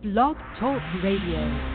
Blog Talk Radio.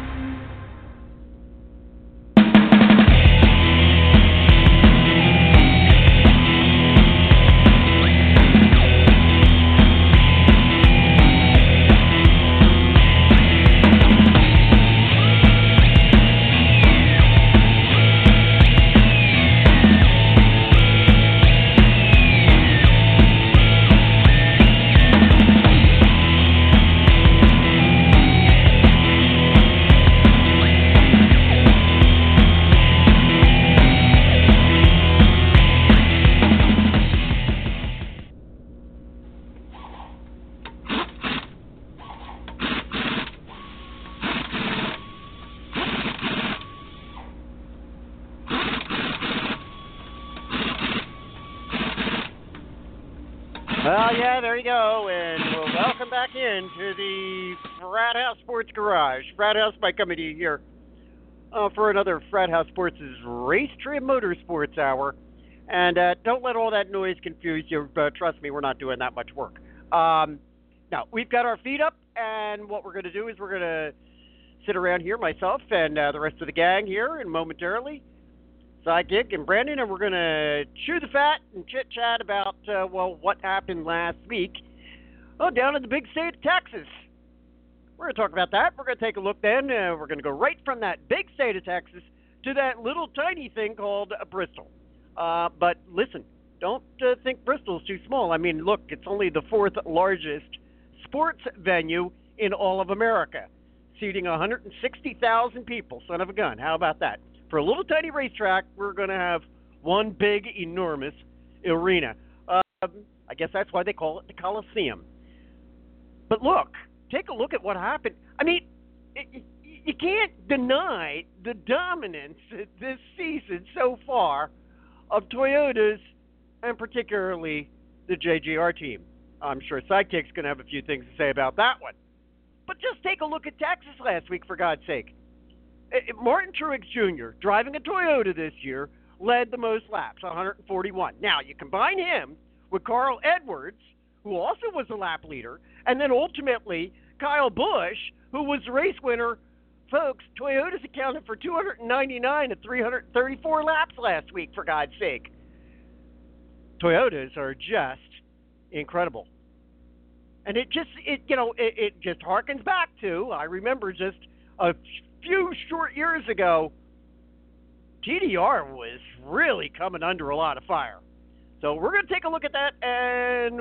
Well, yeah, there you go, and we'll welcome back into the Frat House Sports Garage. Frat House by coming to you here for another Frat House Sports' Race Trim Motorsports Hour. And don't let all that noise confuse you. Trust me, we're not doing that much work. Now, we've got our feet up, and what we're going to do is we're going to sit around here, myself and the rest of the gang here, and momentarily Sidekick and Brandon, and we're going to chew the fat and chit-chat about, what happened last week down in the big state of Texas. We're going to talk about that. We're going to take a look then. We're going to go right from that big state of Texas to that little tiny thing called Bristol. But listen, don't think Bristol's too small. I mean, look, it's only the fourth largest sports venue in all of America, seating 160,000 people. Son of a gun. How about that? For a little tiny racetrack, we're going to have one big, enormous arena. I guess that's why they call it the Coliseum. But look, take a look at what happened. I mean, you can't deny the dominance this season so far of Toyotas, and particularly the JGR team. I'm sure Sidekick's going to have a few things to say about that one. But just take a look at Texas last week, for God's sake. Martin Truex Jr., driving a Toyota this year, led the most laps, 141. Now, you combine him with Carl Edwards, who also was a lap leader, and then ultimately Kyle Busch, who was the race winner. Folks, Toyotas accounted for 299 of 334 laps last week, for God's sake. Toyotas are just incredible. And it just harkens back to, I remember just a few short years ago, TDR was really coming under a lot of fire. So we're going to take a look at that, and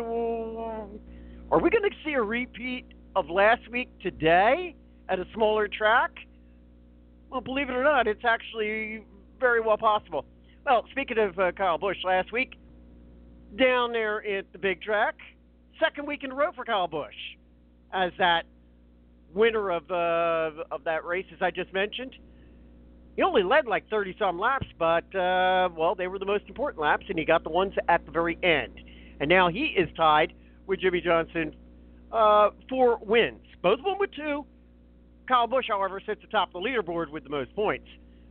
are we going to see a repeat of last week today at a smaller track? Well, believe it or not, it's actually very well possible. Well, speaking of Kyle Busch last week, down there at the big track, second week in a row for Kyle Busch as that winner of that race, as I just mentioned. He only led like 30-some laps, but, they were the most important laps, and he got the ones at the very end. And now he is tied with Jimmie Johnson for wins. Both of them with 2. Kyle Busch, however, sits atop the leaderboard with the most points.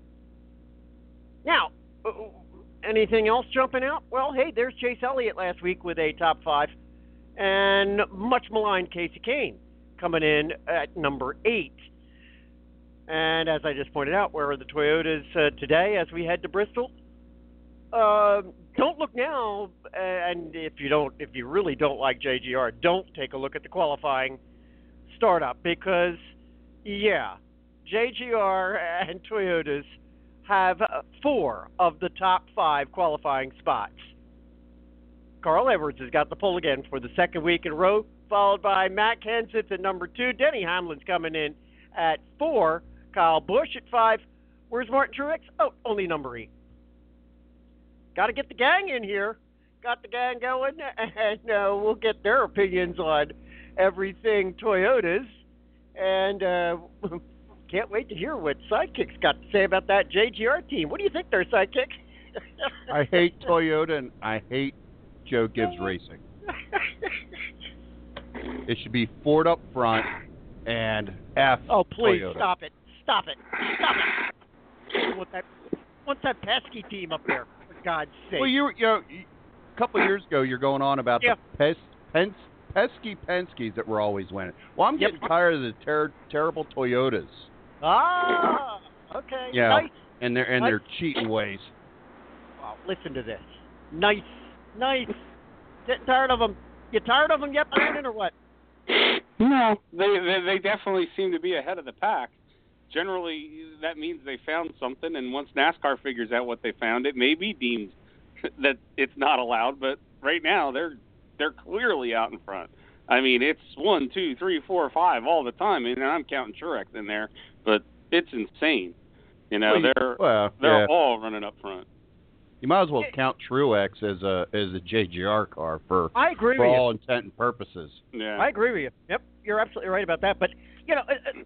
Now, anything else jumping out? Well, hey, there's Chase Elliott last week with a top 5, and much maligned Kasey Kahne coming in at number 8. And as I just pointed out, where are the Toyotas today as we head to Bristol? Don't look now, and if you really don't like JGR, don't take a look at the qualifying startup, because, yeah, JGR and Toyotas have 4 of the top 5 qualifying spots. Carl Edwards has got the pole again for the second week in a row, followed by Matt Kenseth at number 2. Denny Hamlin's coming in at 4. Kyle Busch at 5. Where's Martin Truex? Oh, only number 8. Got to get the gang in here. Got the gang going, and we'll get their opinions on everything Toyotas. And can't wait to hear what Sidekick's got to say about that JGR team. What do you think there, Sidekick? I hate Toyota, and I hate Joe Gibbs Racing. It should be Ford up front and F. Oh, please, Toyota. Stop it. What's that pesky team up there, for God's sake? Well, a couple of years ago, you're going on about the pesky Penske's that were always winning. Well, I'm getting tired of the terrible Toyotas. Ah, okay. Yeah, Nice. and their cheating ways. Wow, listen to this. Nice. Getting tired of them. You tired of them yet, Brandon, or what? No, they definitely seem to be ahead of the pack. Generally, that means they found something, and once NASCAR figures out what they found, it may be deemed that it's not allowed. But right now, they're clearly out in front. I mean, it's 1, 2, 3, 4, 5 all the time, and I'm counting Truex in there, but it's insane. You know, they're all running up front. You might as well count Truex as a JGR car for all intent and purposes. Yeah, I agree with you. Yep, you're absolutely right about that. But you know,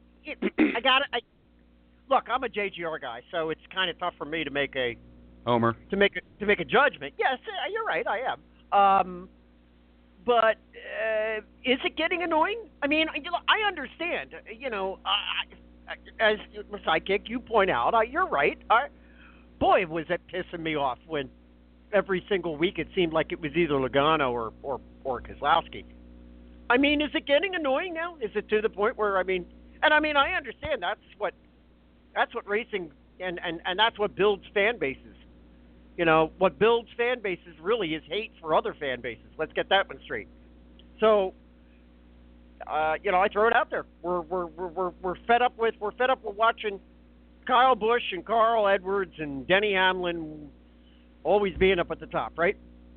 look, I'm a JGR guy, so it's kind of tough for me to make a homer to make a judgment. Yes, you're right, I am. But is it getting annoying? I mean, I understand. You know, as the sidekick, you point out, you're right. Boy, was that pissing me off when every single week it seemed like it was either Logano or Keselowski. I mean, is it getting annoying now? Is it to the point where I understand that's what racing and that's what builds fan bases. You know, what builds fan bases really is hate for other fan bases. Let's get that one straight. So, I throw it out there. We're fed up with watching Kyle Busch and Carl Edwards and Denny Hamlin always being up at the top, right?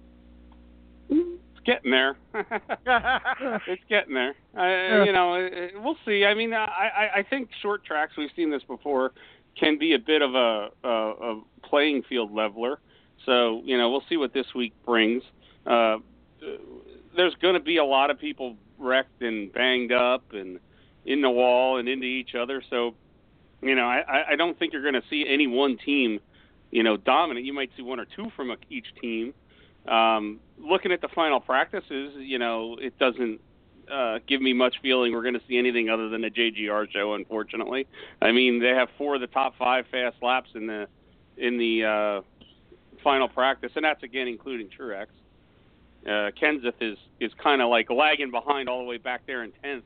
It's getting there. It's getting there. We'll see. I mean, I think short tracks, we've seen this before, can be a bit of a playing field leveler. So, we'll see what this week brings. There's going to be a lot of people wrecked and banged up and in the wall and into each other. So, I don't think you're going to see any one team, dominant. You might see one or two from each team. Looking at the final practices, it doesn't give me much feeling we're going to see anything other than a JGR show, unfortunately. I mean, they have 4 of the top 5 fast laps in the final practice, and that's, again, including Truex. Kenseth is kind of like lagging behind all the way back there in 10th,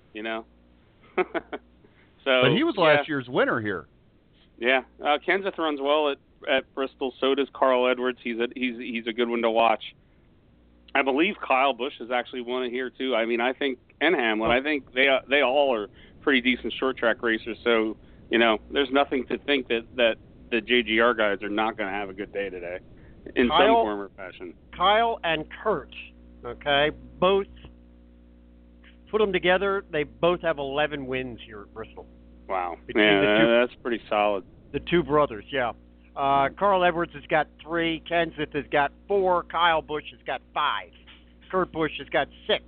So, but he was last year's winner here. Yeah, Kenseth runs well at Bristol. So does Carl Edwards. He's a good one to watch. I believe Kyle Busch has actually won it here too. I mean, I think and Hamlin. I think they all are pretty decent short track racers. So there's nothing to think that the JGR guys are not going to have a good day today in some form or fashion. Kyle and Kurt, okay, both. Put them together, they both have 11 wins here at Bristol. Wow. That's pretty solid. The two brothers, yeah. Carl Edwards has got 3, Kenseth has got 4, Kyle Busch has got 5, Kurt Busch has got 6.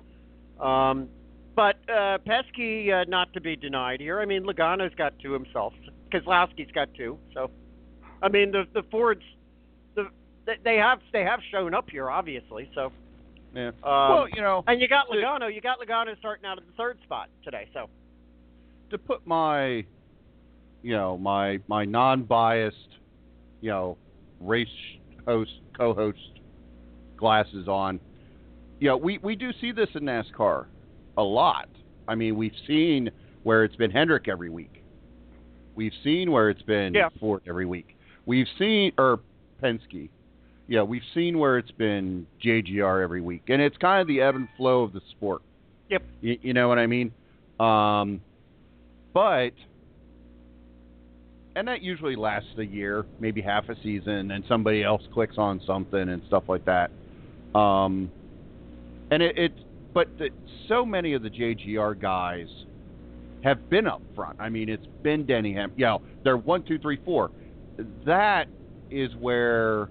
But pesky not to be denied here. I mean, Logano's got 2 himself. Keselowski's got 2. So, I mean, the Fords, they have shown up here, obviously, so. Yeah. And you got Logano. You got Logano starting out at the 3rd spot today. So, to put my non-biased, race co-host glasses on, we do see this in NASCAR a lot. I mean, we've seen where it's been Hendrick every week. We've seen where it's been Ford every week. We've seen Penske. Yeah, we've seen where it's been JGR every week, and it's kind of the ebb and flow of the sport. Yep. You know what I mean? But that usually lasts a year, maybe half a season, and somebody else clicks on something and stuff like that. So many of the JGR guys have been up front. I mean, it's been Denny Hamlin. They're 1, 2, 3, 4. That is where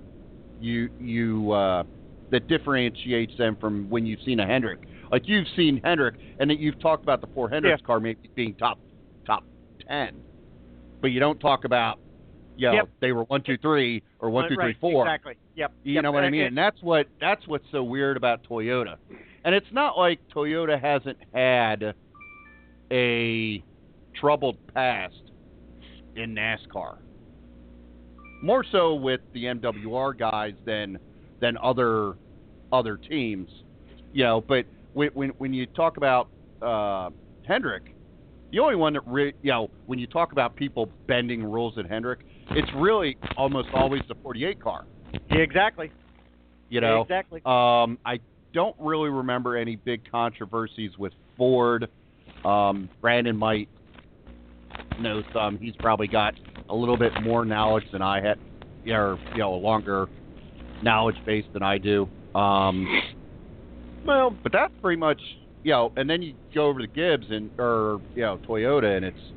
that differentiates them from when you've seen a Hendrick. Like you've seen Hendrick, and that you've talked about the poor Hendrick's car maybe being top 10, but you don't talk about they were 1, 2, 3 or 1, 2, 3, 4. Exactly. Yep. You know what I mean? And that's what's so weird about Toyota. And it's not like Toyota hasn't had a troubled past in NASCAR. More so with the MWR guys than other teams, but when you talk about Hendrick, the only one that when you talk about people bending rules at Hendrick, it's really almost always the 48 car. Yeah, exactly. Exactly. I don't really remember any big controversies with Ford. Brandon might know some. He's probably got a little bit more knowledge than I had, or a longer knowledge base than I do. Well, but that's pretty much, and then you go over to Gibbs or Toyota, and it's,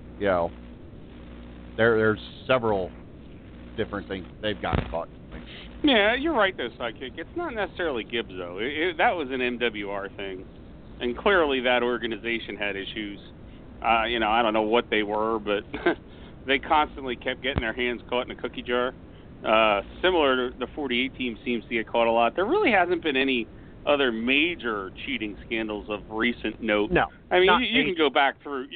there's several different things they've got caught. Yeah, you're right though, Sidekick. It's not necessarily Gibbs though. That was an MWR thing, and clearly that organization had issues. I don't know what they were, but they constantly kept getting their hands caught in a cookie jar. Similar to the 48 team seems to get caught a lot. There really hasn't been any other major cheating scandals of recent note. No, I mean you can go back through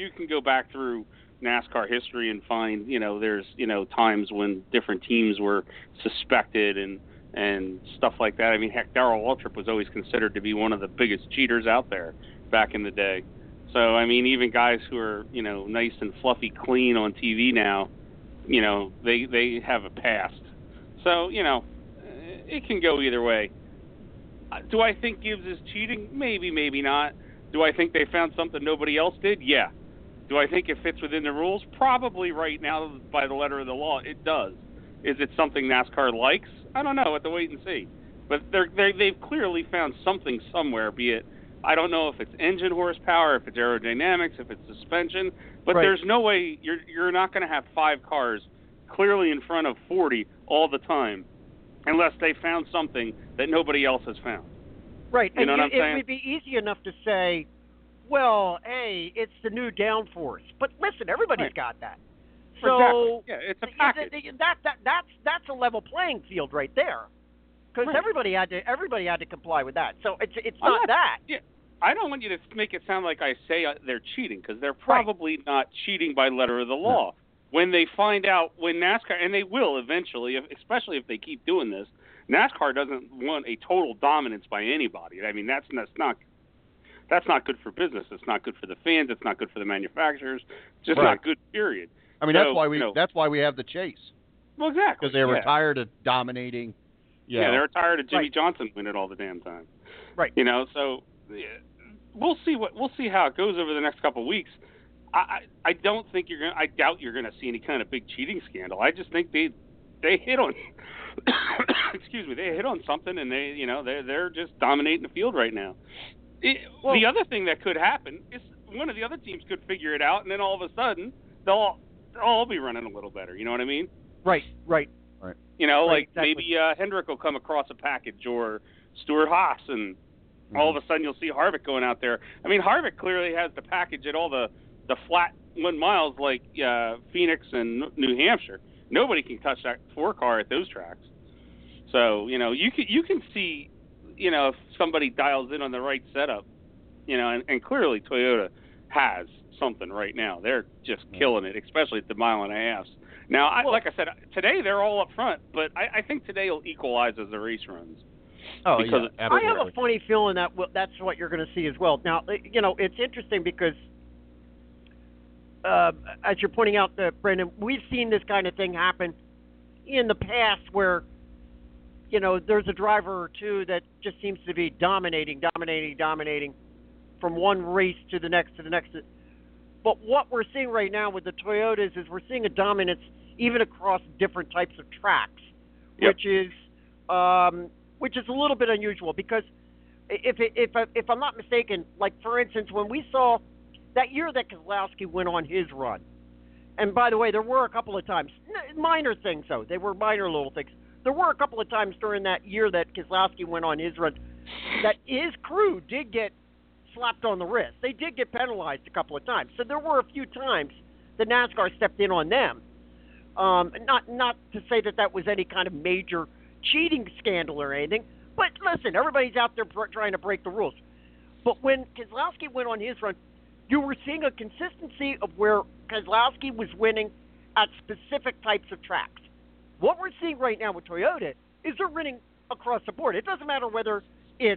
NASCAR history and find there's times when different teams were suspected and stuff like that. I mean, heck, Darrell Waltrip was always considered to be one of the biggest cheaters out there back in the day. So I mean, even guys who are nice and fluffy clean on TV now, they have a past. So it can go either way. Do I think Gibbs is cheating? Maybe, maybe not. Do I think they found something nobody else did? Yeah. Do I think it fits within the rules? Probably right now, by the letter of the law, it does. Is it something NASCAR likes? I don't know. We'll have to wait and see. But they've clearly found something somewhere, be it, I don't know if it's engine horsepower, if it's aerodynamics, if it's suspension, but right. There's no way you're not going to have 5 cars clearly in front of 40 all the time unless they found something that nobody else has found. Right. You know what I'm saying? It would be easy enough to say, well, hey, it's the new downforce. But listen, everybody's got that. So exactly. Yeah, it's a package. That's a level playing field right there, because right. everybody had to comply with that. So it's not that. Yeah, I don't want you to make it sound like I say they're cheating, because they're probably not cheating by letter of the law. No. When they find out, when NASCAR, and they will eventually, especially if they keep doing this, NASCAR doesn't want a total dominance by anybody. I mean, that's not good for business. It's not good for the fans. It's not good for the manufacturers. It's just not good, period. I mean, that's why we have the chase. Well, exactly. Because they're tired of dominating. Yeah, they're tired of Jimmy Johnson winning all the damn time. Right. So we'll see how it goes over the next couple of weeks. I don't think I doubt you're gonna see any kind of big cheating scandal. I just think they hit on excuse me, they hit on something, and they're just dominating the field right now. The other thing that could happen is one of the other teams could figure it out, and then all of a sudden they'll all be running a little better. You know what I mean? Right. Maybe Hendrick will come across a package, or Stuart Haas, and all of a sudden you'll see Harvick going out there. I mean, Harvick clearly has the package at all the flat 1 miles like Phoenix and New Hampshire. Nobody can touch that 4 car at those tracks. So you can see if somebody dials in on the right setup, and clearly Toyota has something right now. They're just killing it, especially at the 1.5 miles. Now, like I said, today they're all up front, but I think today will equalize as the race runs. Oh, because yeah. I have a funny feeling that that's what you're going to see as well. Now, it's interesting because, as you're pointing out, Brendan, we've seen this kind of thing happen in the past where, there's a driver or two that just seems to be dominating from one race to the next. But what we're seeing right now with the Toyotas is we're seeing a dominance even across different types of tracks, which is a little bit unusual, because if I'm not mistaken, like for instance, when we saw that year that Keselowski went on his run, and by the way, there were a couple of times, minor things though, they were minor little things. There were a couple of times during that year that Keselowski went on his run that his crew did get slapped on the wrist. They did get penalized a couple of times. So there were a few times that NASCAR stepped in on them. Not to say that was any kind of major cheating scandal or anything, but listen, everybody's out there trying to break the rules. But when Keselowski went on his run, you were seeing a consistency of where Keselowski was winning at specific types of tracks. What we're seeing right now with Toyota is they're winning across the board. It doesn't matter whether it's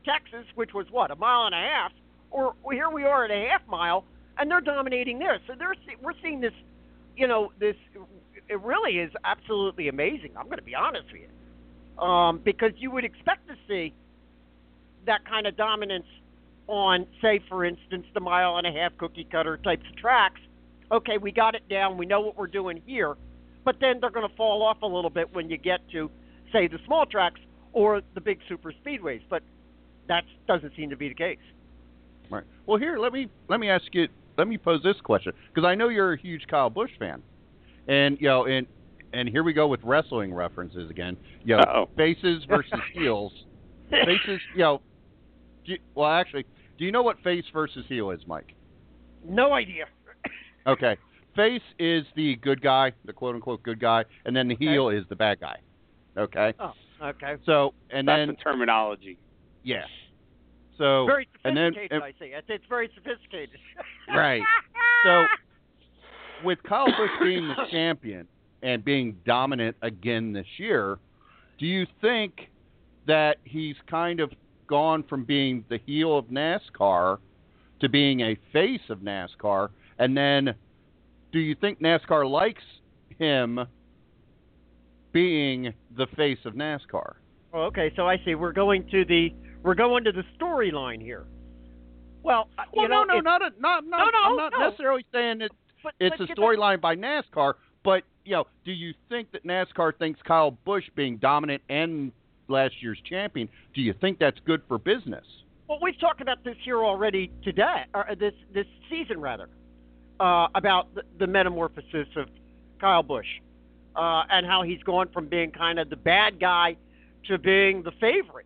Texas, which was what, a mile and a half, or here we are at a half mile, and they're dominating there. So we're seeing this, this. It really is absolutely amazing. I'm going to be honest with you, because you would expect to see that kind of dominance on, say, for instance, the mile and a half cookie cutter types of tracks. Okay, we got it down. We know what we're doing here, but then they're going to fall off a little bit when you get to, say, the small tracks or the big super speedways. But that doesn't seem to be the case. Right. Well, here, let me ask you. Let me pose this question, because I know you're a huge Kyle Busch fan, and and here we go with wrestling references again. Faces versus heels. Faces. Well, actually, do you know what face versus heel is, Mike? No idea. Okay. Face is the good guy, the quote-unquote good guy, and then the heel is the bad guy. Okay? Oh, okay. So, and That's then... the terminology. Yeah. So... Very sophisticated, and then, I see. It's very sophisticated. Right. So, with Kyle Busch being the champion and being dominant again this year, do you think that he's kind of gone from being the heel of NASCAR to being a face of NASCAR? And then, do you think NASCAR likes him being the face of NASCAR? Oh, okay, so I see. We're going to the storyline here. Well, no, I'm not necessarily saying that it's a storyline by NASCAR, but do you think that NASCAR thinks Kyle Busch being dominant and last year's champion, do you think that's good for business? Well, we've talked about this here already today, or this season rather, about the metamorphosis of Kyle Busch, and how he's gone from being kind of the bad guy to being the favorite.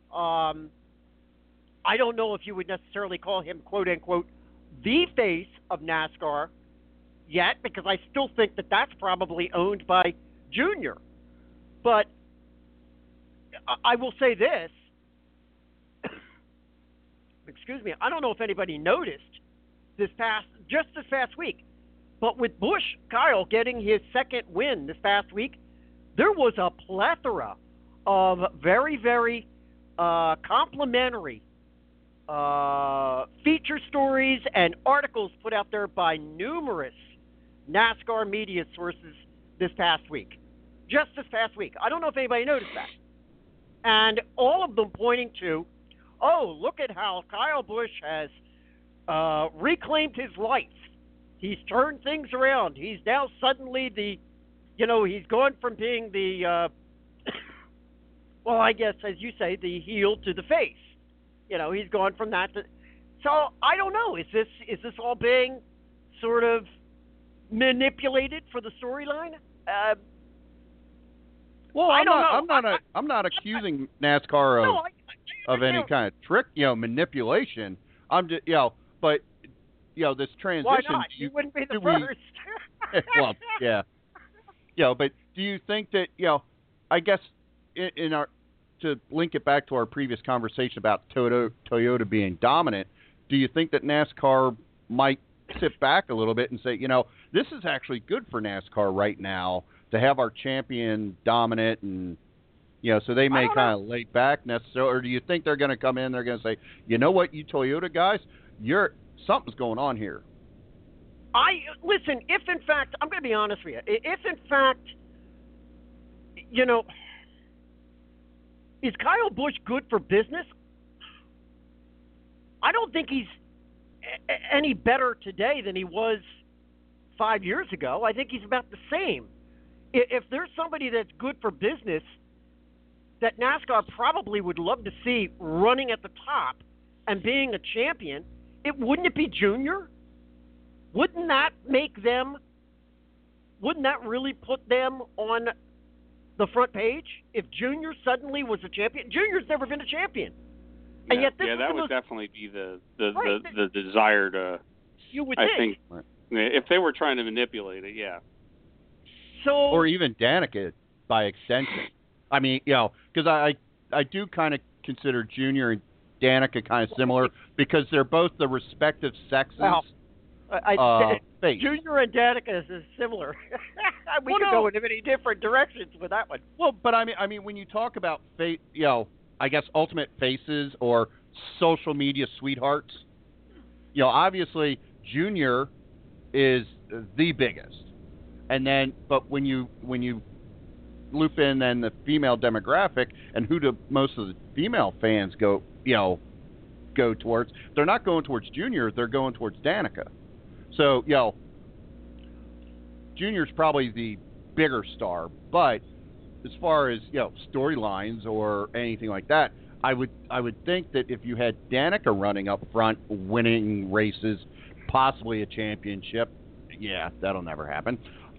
I don't know if you would necessarily call him, quote unquote, the face of NASCAR yet, because I still think that that's probably owned by Junior. But I will say this. Excuse me. I don't know if anybody noticed this past week, but with Kyle getting his second win this past week, there was a plethora of very, very complimentary feature stories and articles put out there by numerous NASCAR media sources this past week. Just this past week. I don't know if anybody noticed that. And all of them pointing to, look at how Kyle Busch has reclaimed his life. He's turned things around. He's now suddenly he's gone from being the, well, I guess, as you say, the heel to the face. He's gone from that to... So, I don't know. Is this all being sort of manipulated for the storyline? Well, I don't know. I'm not accusing NASCAR of any kind of trick, manipulation. I'm just, but this transition. Why not? You wouldn't be the first. Well, yeah. But do you think that I guess in our, to link it back to our previous conversation about Toyota being dominant, do you think that NASCAR might sit back a little bit and say, this is actually good for NASCAR right now to have our champion dominant, and so they may kind of lay back necessarily, or do you think they're going to come in, they're going to say, you know what, you Toyota guys, something's going on here? Listen, if in fact, I'm going to be honest with you, if in fact, is Kyle Busch good for business? I don't think he's any better today than he was 5 years ago. I think he's about the same. If there's somebody that's good for business that NASCAR probably would love to see running at the top and being a champion, wouldn't it be Junior? Wouldn't that really put them on the front page if Junior suddenly was a champion? Junior's never been a champion. Yeah, and yet that would definitely be the desired. You would think. If they were trying to manipulate it, yeah. So, or even Danica by extension. I mean, because I do kind of consider Junior and Danica kind of similar because they're both the respective sexes. Well, face. Junior and Danica is similar. We could go in many different directions with that one. Well, but I mean, when you talk about fate, I guess, ultimate faces or social media sweethearts. You know, obviously, Junior is the biggest. And then, but when you loop in then the female demographic and who do most of the female fans go towards, they're not going towards Junior, they're going towards Danica. So, Junior's probably the bigger star, but as far as, storylines or anything like that, I would think that if you had Danica running up front, winning races, possibly a championship, that'll never happen.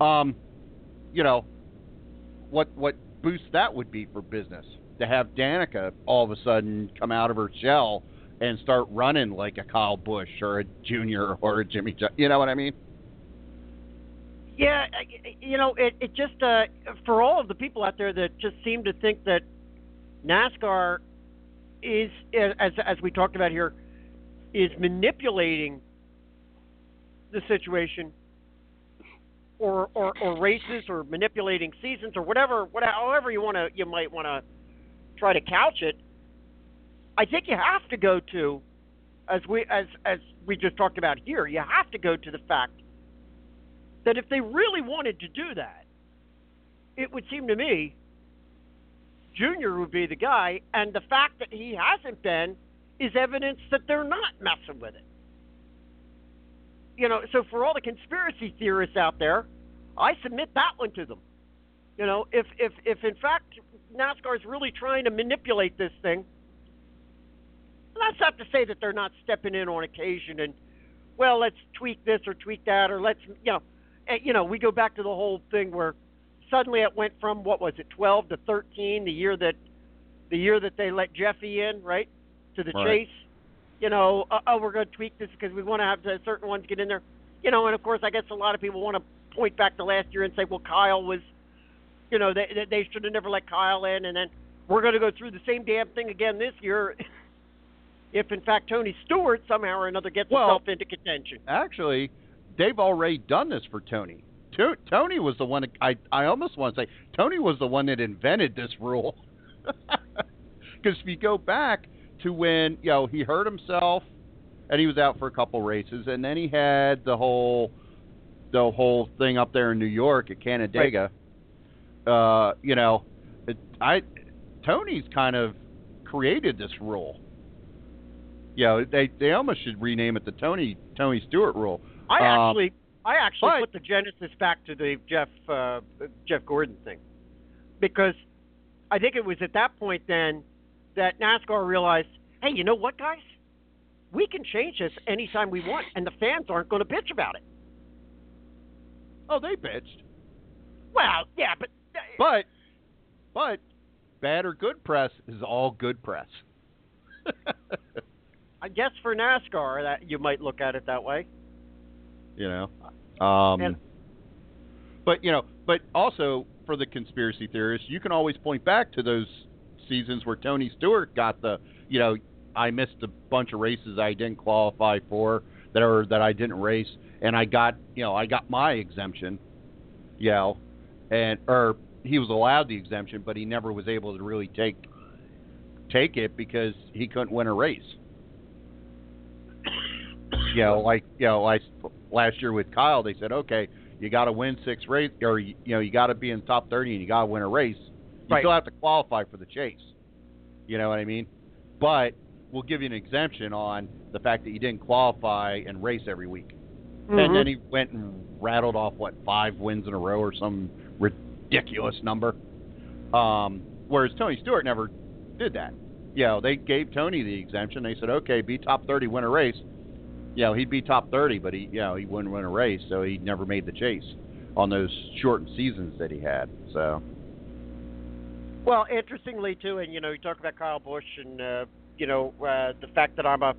What boost that would be for business to have Danica all of a sudden come out of her shell and start running like a Kyle Busch or a Junior or a Jimmy. You know what I mean? Yeah, it just for all of the people out there that just seem to think that NASCAR is, as we talked about here, is manipulating the situation, or races, or manipulating seasons, or however you might want to try to couch it. I think you have to go to, as we just talked about here, you have to go to the fact that if they really wanted to do that, it would seem to me Junior would be the guy, and the fact that he hasn't been is evidence that they're not messing with it. So for all the conspiracy theorists out there, I submit that one to them. If in fact NASCAR is really trying to manipulate this thing, that's not to say that they're not stepping in on occasion and, well, let's tweak this or tweak that, or let's, we go back to the whole thing where suddenly it went from, 12 to 13, the year that they let Jeffy in, right, to the chase. We're going to tweak this because we want to have certain ones get in there. And of course, I guess a lot of people want to point back to last year and say, well, Kyle was, they should have never let Kyle in, and then we're going to go through the same damn thing again this year if, in fact, Tony Stewart somehow or another gets himself into contention. Actually, they've already done this for Tony. Tony was the one, I almost want to say, Tony was the one that invented this rule. Because if you go back to when, he hurt himself and he was out for a couple races, and then he had the whole thing up there in New York at Canandaigua. Right. Tony's kind of created this rule. They almost should rename it the Tony Stewart rule. I actually put the genesis back to the Jeff Gordon thing, because I think it was at that point then that NASCAR realized, hey, you know what, guys? We can change this anytime we want, and the fans aren't going to bitch about it. Oh, they bitched. Well, yeah, but bad or good press is all good press. I guess for NASCAR, that you might look at it that way. But also for the conspiracy theorists, you can always point back to those seasons where Tony Stewart got the, I missed a bunch of races I didn't qualify for that I didn't race, and I got my exemption, or he was allowed the exemption, but he never was able to really take it because he couldn't win a race. Last year with Kyle, they said, okay, you got to win 6 races, or you got to be in the top 30 and you got to win a race. You still have to qualify for the chase. You know what I mean? But we'll give you an exemption on the fact that you didn't qualify and race every week. Mm-hmm. And then he went and rattled off 5 wins in a row or some ridiculous number. Whereas Tony Stewart never did that. They gave Tony the exemption. They said, okay, be top 30, win a race. He'd be top 30, but he wouldn't win a race, so he never made the chase on those shortened seasons that he had. So, well, interestingly too, and you talk about Kyle Busch, and the fact that I'm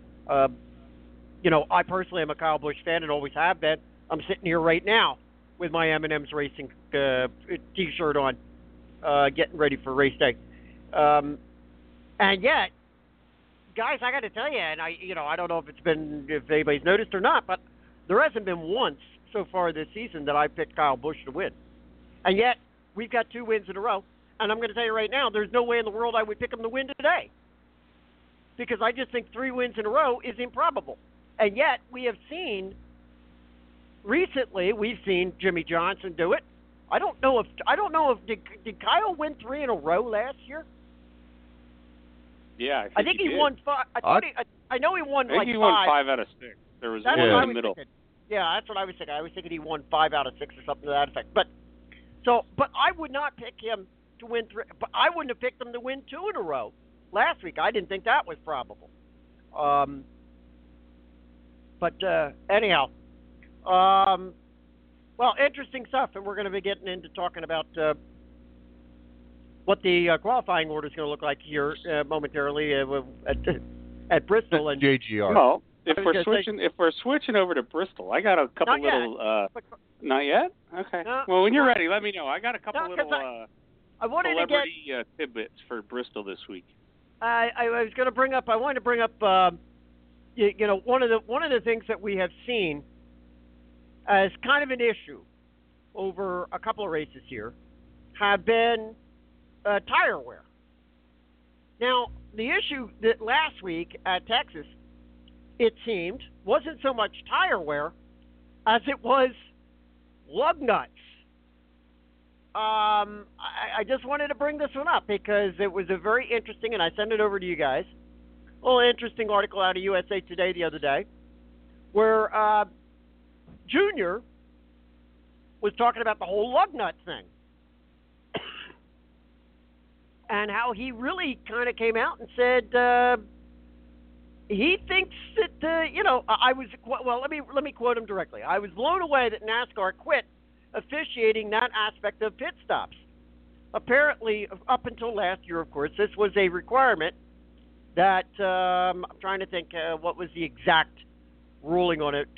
I personally am a Kyle Busch fan and always have been. I'm sitting here right now with my M&M's Racing T-shirt on, getting ready for race day, and yet. Guys, I got to tell you, and I don't know if anybody's noticed or not, but there hasn't been once so far this season that I picked Kyle Busch to win, and yet we've got 2 wins in a row. and I'm going to tell you right now, there's no way in the world I would pick them to win today, because I just think 3 wins in a row is improbable. And yet we have seen recently, we've seen Jimmy Johnson do it. I don't know if did Kyle win 3 in a row last year? Yeah, I think he did. won 5. I know he won I think like he 5. won 5 out of 6. There was That's one what I in was the middle. thinking. Yeah, that's what I was thinking. I was thinking he won 5 out of 6 or something to that effect. But I would not pick him to win 3. But I wouldn't have picked him to win 2 in a row last week. I didn't think that was probable. But anyhow, well, interesting stuff, and we're going to be getting into talking about what the qualifying order is going to look like here momentarily at Bristol and JGR. Well, if we're switching over to Bristol, I got a couple little. Not yet. Okay. Well, when you're ready, let me know. I got a couple little I wanted celebrity tidbits for Bristol this week. I was going to bring up. I wanted to bring up. One of the things that we have seen as kind of an issue over a couple of races here have been tire wear. Now, the issue that last week at Texas, it seemed, wasn't so much tire wear as it was lug nuts. I just wanted to bring this one up because it was a very interesting, and I sent it over to you guys, a little interesting article out of USA Today the other day where Junior was talking about the whole lug nut thing and how he really kind of came out and said he thinks that let me quote him directly. I was blown away that NASCAR quit officiating that aspect of pit stops. Apparently, up until last year, of course, this was a requirement that I'm trying to think what was the exact ruling on it.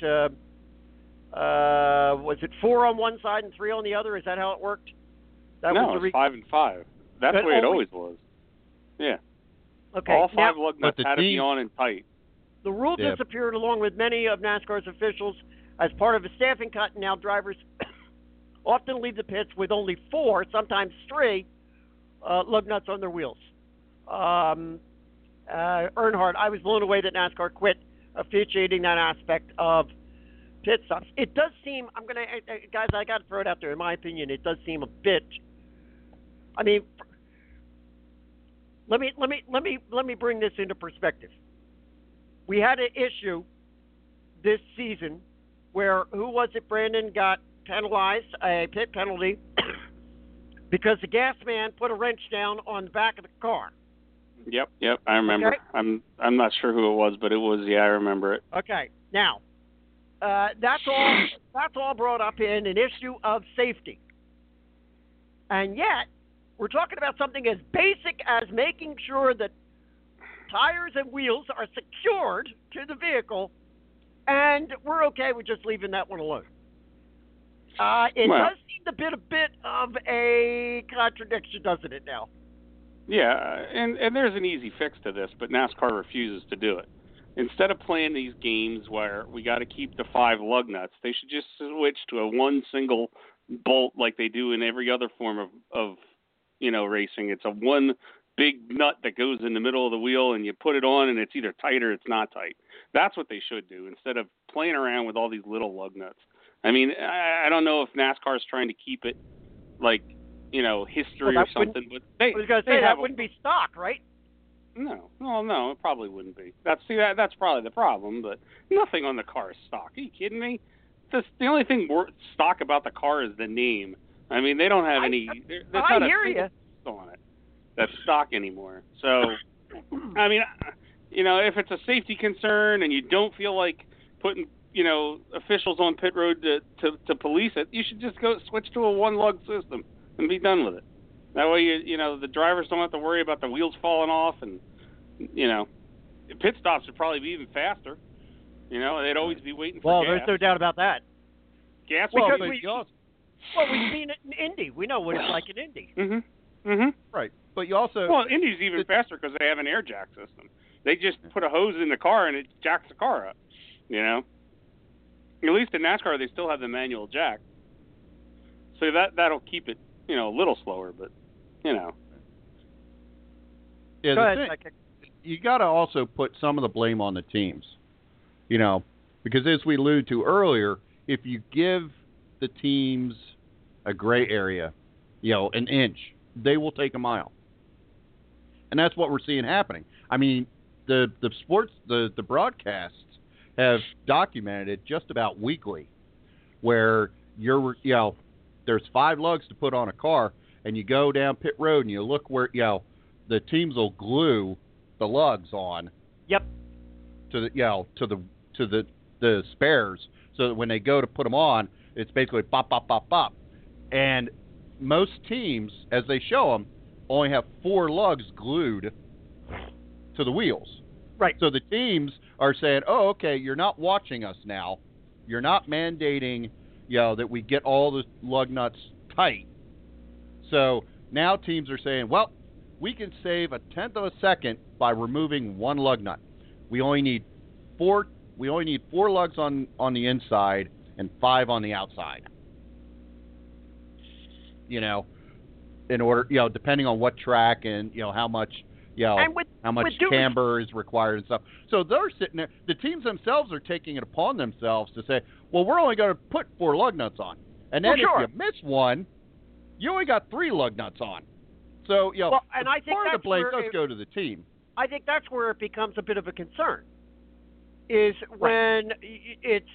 Was it 4 on one side and 3 on the other? Is that how it worked? It was 5 and 5. That's the way it always was. Yeah. Okay. All 5 lug nuts had to be on and tight. The rule disappeared along with many of NASCAR's officials as part of a staffing cut, and now drivers often leave the pits with only 4, sometimes 3, lug nuts on their wheels. Earnhardt, I was blown away that NASCAR quit officiating that aspect of pit stops. It does seem, guys, I got to throw it out there. In my opinion, it does seem a bit. I mean, let me bring this into perspective. We had an issue this season where who was it? Brandon got penalized, a pit penalty, because the gas man put a wrench down on the back of the car. Yep, I remember. Okay. I'm not sure who it was, but it was. Yeah, I remember it. Okay, now that's all brought up in an issue of safety, and yet we're talking about something as basic as making sure that tires and wheels are secured to the vehicle, and we're okay with just leaving that one alone. It does seem a bit of a contradiction, doesn't it now? Yeah, and there's an easy fix to this, but NASCAR refuses to do it. Instead of playing these games where we got to keep the 5 lug nuts, they should just switch to a one single bolt like they do in every other form of racing. It's a one big nut that goes in the middle of the wheel, and you put it on, and it's either tight or it's not tight. That's what they should do instead of playing around with all these little lug nuts. I mean, I don't know if NASCAR is trying to keep it like, history or something, but I was going to say that wouldn't be stock, right? No, it probably wouldn't be. That's probably the problem, but nothing on the car is stock. Are you kidding me? The only thing stock about the car is the name. I mean, they don't have any. I hear you. On it that's stock anymore. So, I mean, if it's a safety concern and you don't feel like putting officials on pit road to police it, you should just go switch to a one lug system and be done with it. That way, the drivers don't have to worry about the wheels falling off, and pit stops would probably be even faster. They'd always be waiting for gas. Well, there's no doubt about that. Gas because we've seen it in Indy. We know what it's like in Indy. Right, but you also Indy's even faster because they have an air jack system. They just put a hose in the car and it jacks the car up. At least in NASCAR they still have the manual jack, so that'll keep it a little slower. But you know. Yeah, Go the ahead, thing- Psychic. you got to also put some of the blame on the teams, you know, because as we alluded to earlier, if you give the teams a gray area, you know, an inch, they will take a mile. And that's what we're seeing happening. I mean, the broadcasts have documented it just about weekly, where there's 5 lugs to put on a car, and you go down pit road and you look where, the teams will glue the lugs on. Yep. To the spares, so that when they go to put them on, it's basically pop, pop, pop, pop. And most teams, as they show them, only have 4 lugs glued to the wheels. Right. So the teams are saying, "Oh, okay, you're not watching us now. You're not mandating, that we get all the lug nuts tight." So now teams are saying, "Well, we can save a tenth of a second by removing 1 lug nut. We only need 4 lugs on the inside and 5 on the outside." In order, depending on what track and how much, and how much camber is required and stuff. So they're sitting there. The teams themselves are taking it upon themselves to say, "Well, we're only going to put 4 lug nuts on, and then if you miss one, you only got 3 lug nuts on." So, and I think part of the blame does go to the team. I think that's where it becomes a bit of a concern. Is when it's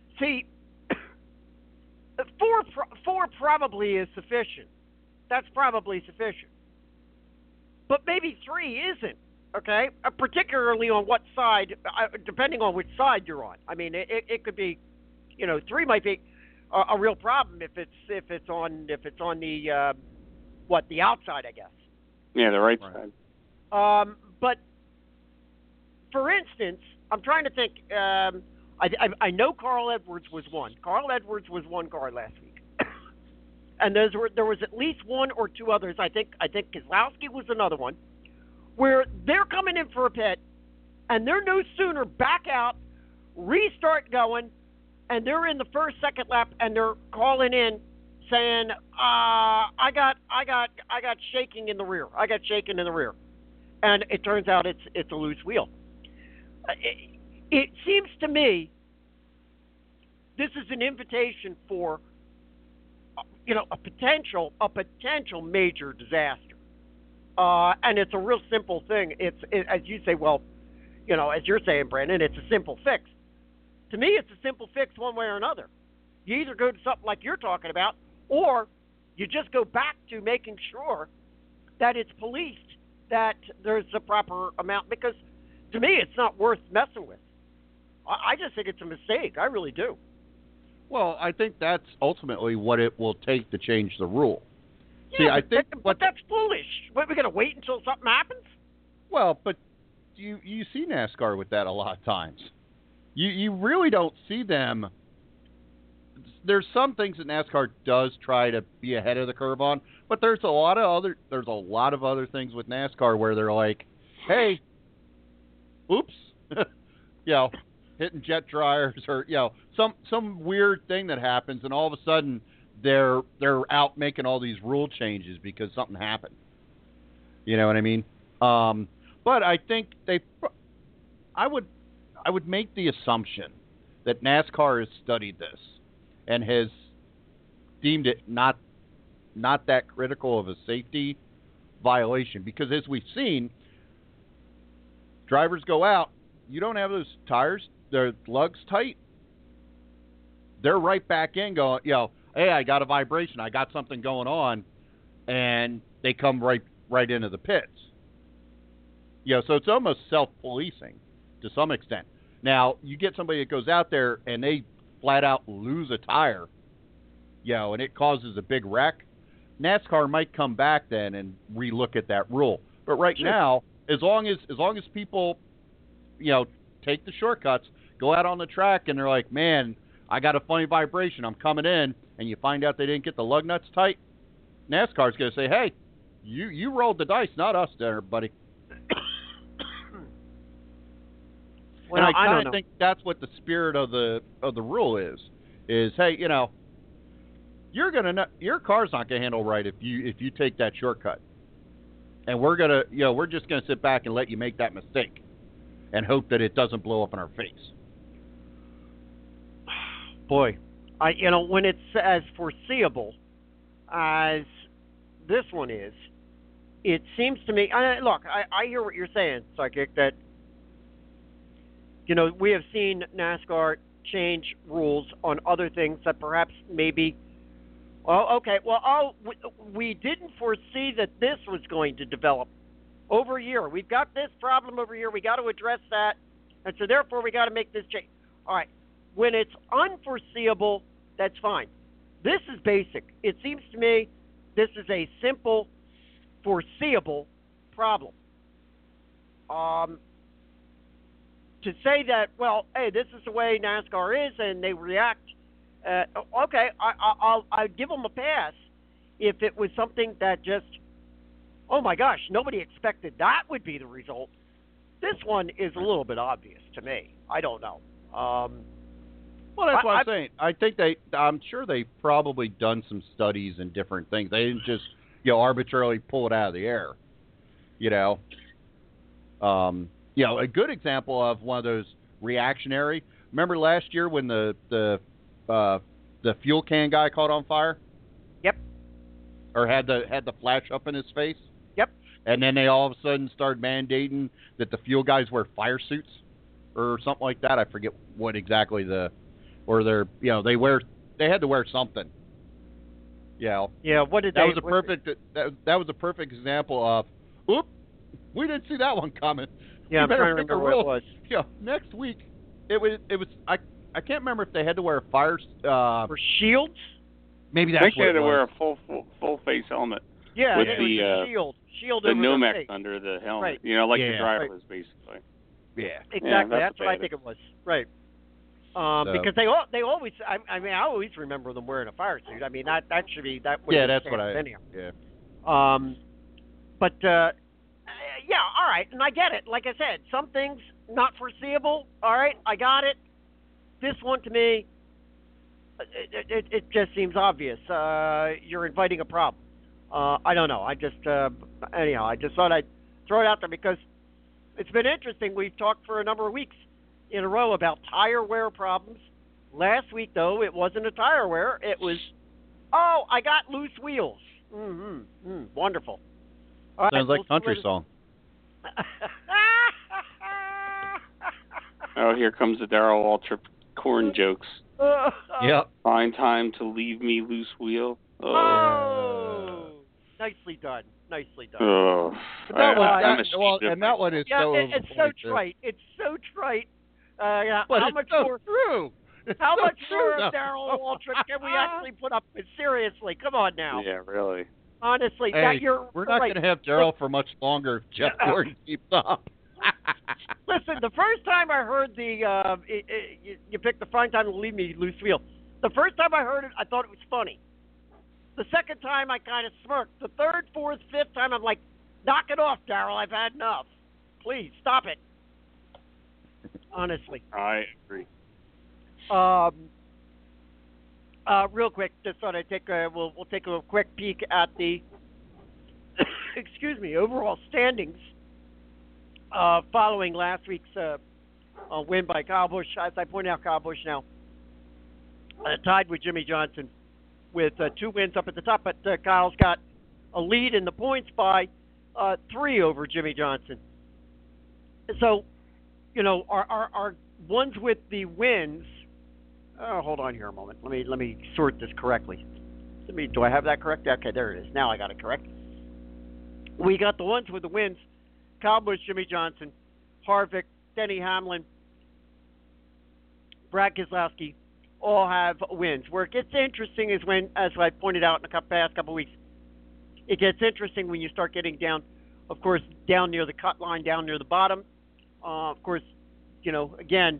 4 probably is sufficient. That's probably sufficient. But maybe 3 isn't, okay? Particularly on what side, depending on which side you're on. I mean, it could be, 3 might be a real problem if it's on the the outside, I guess. Yeah, the right side. But for instance, I'm trying to think. I know Carl Edwards was one. Carl Edwards was one car last week. And there was at least 1 or 2 others. I think Keselowski was another one, where they're coming in for a pit, and they're no sooner back out, restart going, and they're in the first, second lap, and they're calling in saying, "I got shaking in the rear. I got shaking in the rear," and it turns out it's a loose wheel. It seems to me this is an invitation for a potential major disaster, and it's a real simple thing. It's as you say, as you're saying, Brandon, it's a simple fix. To me, it's a simple fix one way or another. You either go to something like you're talking about, or you just go back to making sure that it's policed, that there's the proper amount. Because to me, it's not worth messing with. I just think it's a mistake. I really do. Well, I think that's ultimately what it will take to change the rule. Yeah, See, I think but that's foolish. What, we're going to wait until something happens? Well, but you see NASCAR with that a lot of times. You really don't see them. There's some things that NASCAR does try to be ahead of the curve on, but there's a lot of other things with NASCAR where they're like, "Hey, oops," hitting jet dryers or some weird thing that happens, and all of a sudden they're out making all these rule changes because something happened. You know what I mean? But I think I would make the assumption that NASCAR has studied this and has deemed it not that critical of a safety violation, because as we've seen, drivers go out, you don't have those tires, their lugs tight, they're right back in going, "Hey, I got a vibration, I got something going on," and they come right into the pits. So it's almost self-policing to some extent. Now, you get somebody that goes out there and they flat out lose a tire, and it causes a big wreck. NASCAR might come back then and relook at that rule. But right now, as long as people, take the shortcuts, go out on the track, and they're like, "Man, I got a funny vibration, I'm coming in," and you find out they didn't get the lug nuts tight, NASCAR's going to say, "Hey, you rolled the dice, not us there, buddy." Well, and I kind of think that's what the spirit of the rule is hey, your car's not going to handle right if you take that shortcut. and we're just gonna sit back and let you make that mistake, and hope that it doesn't blow up in our face. Boy, when it's as foreseeable as this one is, it seems to me. Look, I hear what you're saying, Psychic. That we have seen NASCAR change rules on other things that perhaps maybe. Well, okay. Well, we didn't foresee that this was going to develop over a year. We've got this problem over here. We got to address that, and so therefore we got to make this change. All right. When it's unforeseeable, that's fine. This is basic. It seems to me this is a simple, foreseeable problem. To say that, well, hey, this is the way NASCAR is, and they react. Okay, I'd give them a pass if it was something that just, oh my gosh, nobody expected that would be the result. This one is a little bit obvious to me. I don't know. Well, that's what I'm saying. I think I'm sure they've probably done some studies and different things. They didn't just, arbitrarily pull it out of the air. A good example of one of those reactionary. Remember last year when the fuel can guy caught on fire? Yep. Or had the flash up in his face? Yep. And then they all of a sudden started mandating that the fuel guys wear fire suits or something like that. I forget what exactly they had to wear something. Yeah. Yeah. What did that was a perfect example of, oop, we didn't see that one coming. Yeah, I'm trying to remember what it was. Yeah, next week it was I can't remember if they had to wear a fire for shields. Maybe that's I think they had to wear a full face helmet. Yeah, with the shield the over Nomex the face. under the helmet. Right. The drivers basically. Yeah. Exactly. That's what I think it was. Right. Because they always. I always remember them wearing a fire suit. I mean that should be that. Yeah, that's what anyhow. Yeah. But yeah, all right, and I get it. Like I said, some things not foreseeable. All right, I got it. This one to me, it just seems obvious. You're inviting a problem. I don't know. I just I just thought I'd throw it out there because it's been interesting. We've talked for a number of weeks in a row about tire wear problems. Last week, though, it wasn't a tire wear. It was, I got loose wheels. Wonderful. All Sounds like a country song. Oh, here comes the Darrell Waltrip corn jokes. Yep. Fine time to leave me loose wheel. Nicely done. Oh, that one is so. It's so trite. It's so trite. But how it's much so more? True. How much more of Darrell Waltrip can we actually put up with? Seriously, come on now. Yeah, really. Honestly, hey, you're we're not right. going to have Darrell for much longer if Jeff Gordon keeps up. Listen, the first time I heard you picked the fine time to leave me loose wheel. The first time I heard it, I thought it was funny. The second time, I kind of smirked. The third, fourth, fifth time, I'm like, knock it off, Darrell. I've had enough. Please, stop it. Honestly. I agree. Real quick, just thought I'd we'll take a quick peek at the overall standings following last week's win by Kyle Busch. As I pointed out, Kyle Busch now tied with Jimmy Johnson with 2 wins up at the top, but Kyle's got a lead in the points by 3 over Jimmy Johnson. So, our ones with the wins. Oh, hold on here a moment. Let me sort this correctly. Do I have that correct? Okay, there it is. Now I got it correct. We got the ones with the wins: Kyle Busch, Jimmy Johnson, Harvick, Denny Hamlin, Brad Keselowski, all have wins. Where it gets interesting is when, as I pointed out in the past couple of weeks, it gets interesting when you start getting down, of course, down near the cut line, down near the bottom. Of course, again,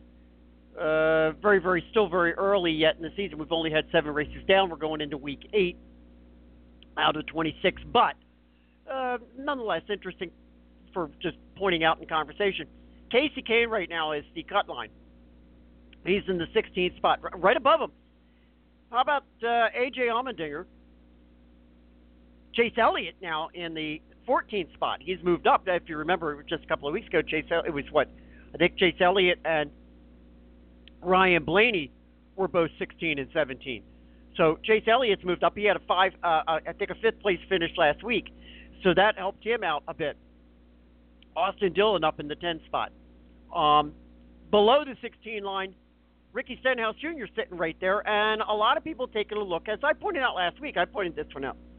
still very early yet in the season. We've only had 7 races down. We're going into week 8 out of 26. But nonetheless, interesting for just pointing out in conversation. Casey Kane right now is the cut line. He's in the 16th spot, right above him. How about A.J. Allmendinger? Chase Elliott now in the 14th spot. He's moved up. If you remember, just a couple of weeks ago, it was what? I think Chase Elliott and Ryan Blaney were both 16 and 17. So Chase Elliott's moved up. He had a fifth place finish last week. So that helped him out a bit. Austin Dillon up in the 10th spot. Below the 16 line, Ricky Stenhouse Jr. sitting right there, and a lot of people taking a look. As I pointed out last week, I pointed this one out.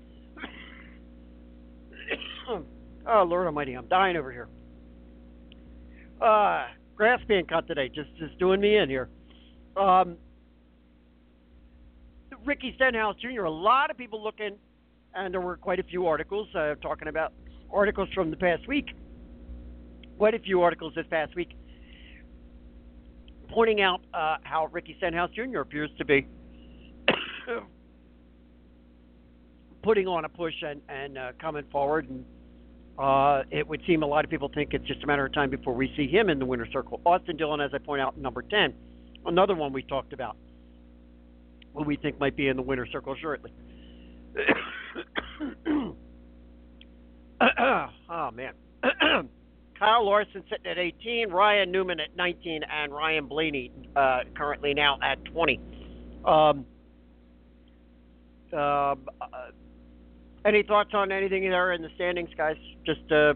Oh, Lord Almighty, I'm dying over here. Grass being cut today, just doing me in here. Ricky Stenhouse Jr., a lot of people looking, and there were quite a few articles talking about articles from the past week. Quite a few articles this past week pointing out how Ricky Stenhouse Jr. appears to be putting on a push and coming forward. And it would seem a lot of people think it's just a matter of time before we see him in the winner's circle. Austin Dillon, as I point out, number 10. Another one we talked about, who we think might be in the winner's circle shortly. Oh, man. Kyle Larson sitting at 18, Ryan Newman at 19, and Ryan Blaney currently now at 20. Any thoughts on anything there in the standings, guys? Just well,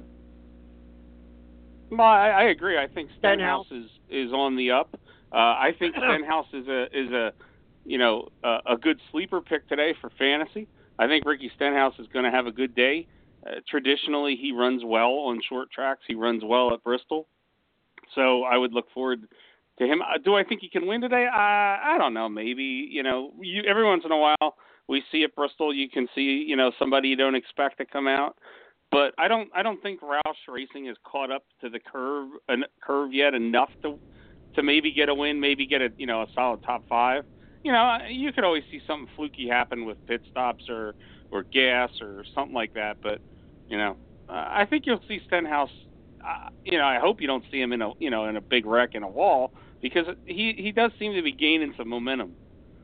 I agree. I think Stenhouse is on the up. I think Stenhouse is a good sleeper pick today for fantasy. I think Ricky Stenhouse is going to have a good day. Traditionally, he runs well on short tracks. He runs well at Bristol. So I would look forward to him. Do I think he can win today? I don't know. Maybe, every once in a while we see at Bristol, you can see, somebody you don't expect to come out. But I don't think Roush Racing has caught up to the curve yet enough to maybe get a win, maybe get a solid top 5. You could always see something fluky happen with pit stops or gas or something like that. But, I think you'll see Stenhouse. I hope you don't see him in a big wreck in a wall, because he does seem to be gaining some momentum.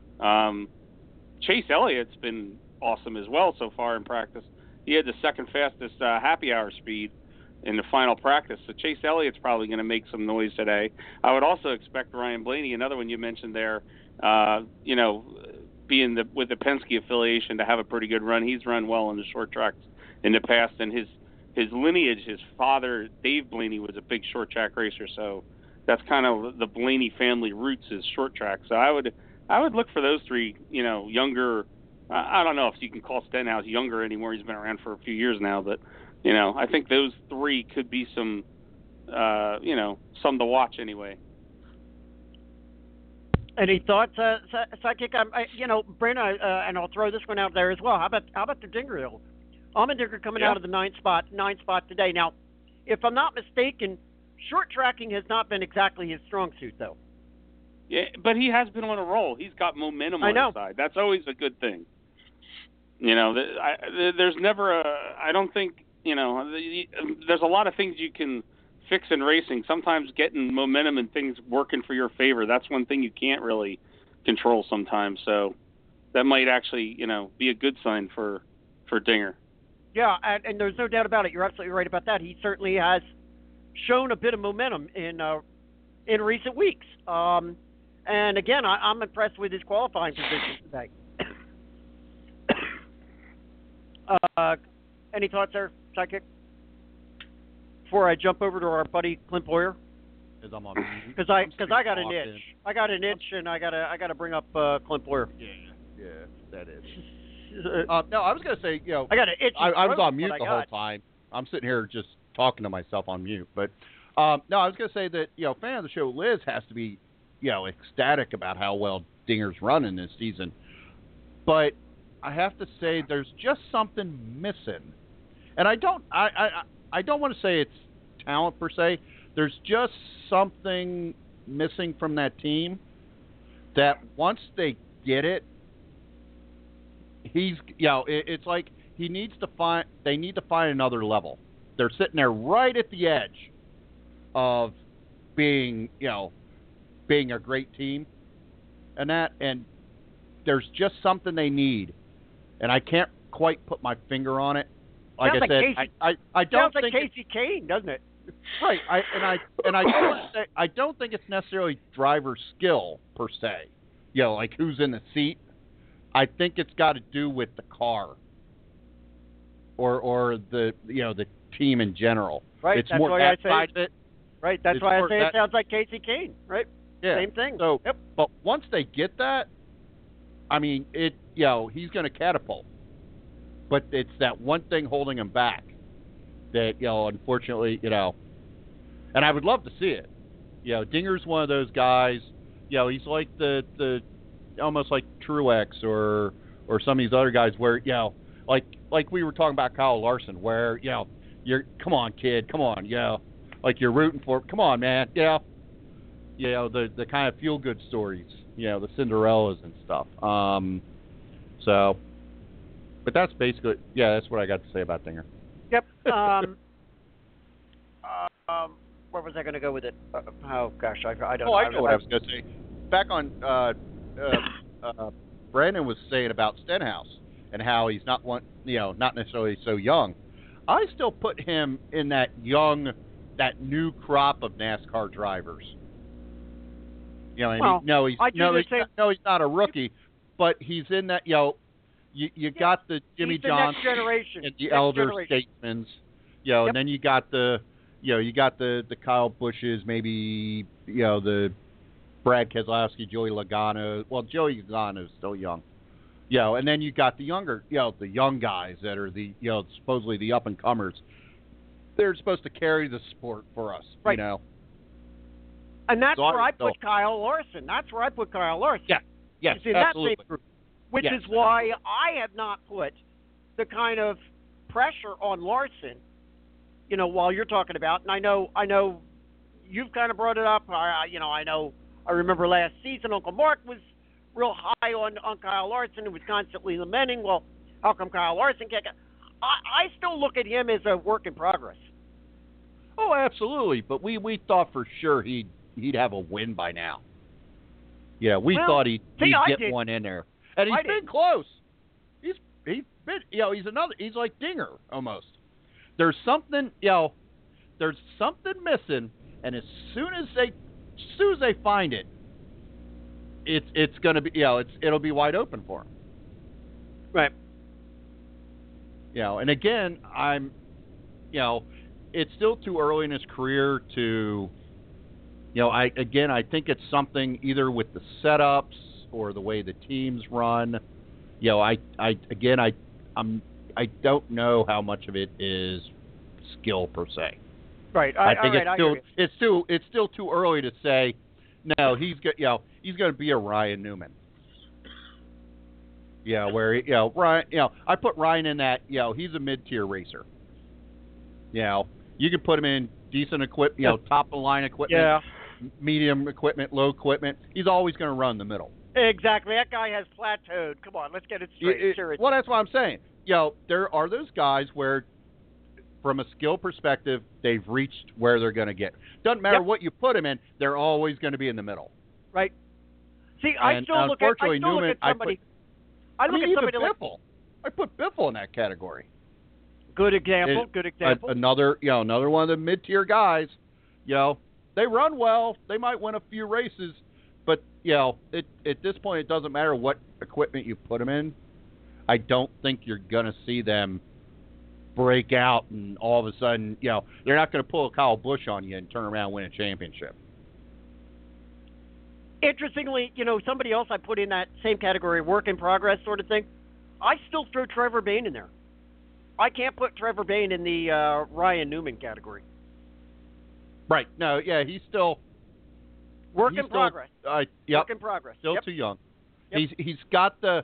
Chase Elliott's been awesome as well so far in practice. He had the second fastest happy hour speed in the final practice. So Chase Elliott's probably going to make some noise today. I would also expect Ryan Blaney, another one you mentioned there, being with the Penske affiliation, to have a pretty good run. He's run well in the short tracks in the past, and his lineage, his father, Dave Blaney, was a big short track racer. So that's kind of the Blaney family roots is short track. So I would look for those three, younger. I don't know if you can call Stenhouse younger anymore. He's been around for a few years now, but I think those three could be some to watch anyway. Any thoughts, Sidekick? Brent, and I'll throw this one out there as well. How about the Dinger Hill? Allmendinger coming out of the ninth spot today. Now, if I'm not mistaken, short tracking has not been exactly his strong suit, though. Yeah, but he has been on a roll. He's got momentum on his side. That's always a good thing. There's never I don't think, there's a lot of things you can fix in racing. Sometimes getting momentum and things working for your favor, that's one thing you can't really control sometimes. So that might actually, be a good sign for Dinger. Yeah, and there's no doubt about it. You're absolutely right about that. He certainly has shown a bit of momentum in recent weeks. And again, I'm impressed with his qualifying position today. Any thoughts there, Sidekick? Before I jump over to our buddy Clint Boyer, because I'm on because I got an itch. I got an itch, and I gotta bring up Clint Boyer. Yeah, that is. No, I was gonna say, I got an itch. I was on mute the whole time. I'm sitting here just talking to myself on mute. But no, I was gonna say that fan of the show Liz has to be ecstatic about how well Dinger's running this season. But I have to say there's just something missing, and I don't want to say it's talent per se. There's just something missing from that team that once they get it, it's like they need to find another level. They're sitting there right at the edge of being a great team and there's just something they need, and I can't quite put my finger on it. like Sounds I said, Casey, I don't sounds like think Casey Kane, doesn't it? right. I don't think it's necessarily driver skill per se. Like who's in the seat. I think it's got to do with the car, or the the team in general. Right. It's that's more why that I say. side of it. Right. That's It's why I more say that- it sounds like Casey Kane. Right. Yeah. Same thing. So, yep. but once they get that, I mean, he's going to catapult. But it's that one thing holding him back that, unfortunately, and I would love to see it. Dinger's one of those guys, he's like the almost like Truex or some of these other guys where, like we were talking about Kyle Larson, where, you're, come on, kid, come on, like you're rooting for, come on, man, the kind of feel-good stories, the Cinderellas and stuff. So, but that's basically, that's what I got to say about Dinger. Yep. Where was I going to go with it? Oh gosh, I don't know. Oh, I know what I was going to say. Back on, Brandon was saying about Stenhouse and how he's not not necessarily so young. I still put him in that new crop of NASCAR drivers. Well, he's not a rookie, but he's in that. You got the Jimmy he's the Johnson next generation, and the elder statesmen. And then you got the Kyle Bushes, maybe the Brad Keselowski, Joey Logano. Well, Joey Logano is still young. And then you got the younger, the young guys that are the supposedly the up and comers. They're supposed to carry the sport for us, right. And that's where I put Kyle Larson. That's where I put Kyle Larson. Yeah. Yes, in absolutely. That same group, which is why I have not put the kind of pressure on Larson, while you're talking about, and I know you've kind of brought it up. I remember last season Uncle Mark was real high on Kyle Larson and was constantly lamenting, well, how come Kyle Larson can't get... I still look at him as a work in progress. Oh, absolutely. But we thought for sure he'd have a win by now. We thought he'd get one in there. And he's been close. He's been, he's like Dinger almost. There's something, there's something missing, and as soon as they find it, it's going to be, it'll be wide open for him. Right. And again, it's still too early in his career to, I think it's something either with the setups or the way the teams run. I don't know how much of it is skill per se. Right. I think it's still too early to say. No, he's going to be a Ryan Newman. Where Ryan, I put Ryan in that. He's a mid-tier racer. You can put him in decent equipment, top of the line equipment, medium equipment, low equipment. He's always going to run the middle. Exactly. That guy has plateaued. Come on, let's get it straight. Well, that's what I'm saying. There are those guys where, from a skill perspective, they've reached where they're going to get. Doesn't matter what you put them in; they're always going to be in the middle. Right. See, I still look at somebody. I look at somebody like Biffle. I put Biffle in that category. Good example. Another one of the mid-tier guys. They run well. They might win a few races, but at this point, it doesn't matter what equipment you put them in. I don't think you're going to see them break out and all of a sudden, they're not going to pull a Kyle Busch on you and turn around and win a championship. Interestingly, somebody else I put in that same category, work in progress sort of thing, I still throw Trevor Bayne in there. I can't put Trevor Bayne in the Ryan Newman category. Right. No, he's still... Work in progress. Work in progress. Still too young. Yep. He's got the...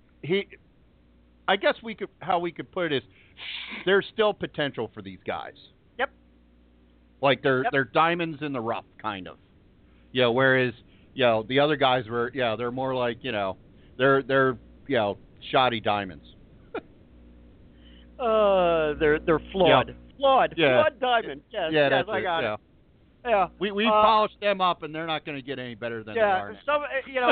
I guess how we could put it is there's still potential for these guys. Yep. Like they're diamonds in the rough, kind of. Whereas... the other guys were, they're more like, they're shoddy diamonds. They're flawed. Yeah. Flawed diamonds. Yes, I got it. Yeah. We polished them up, and they're not going to get any better than they are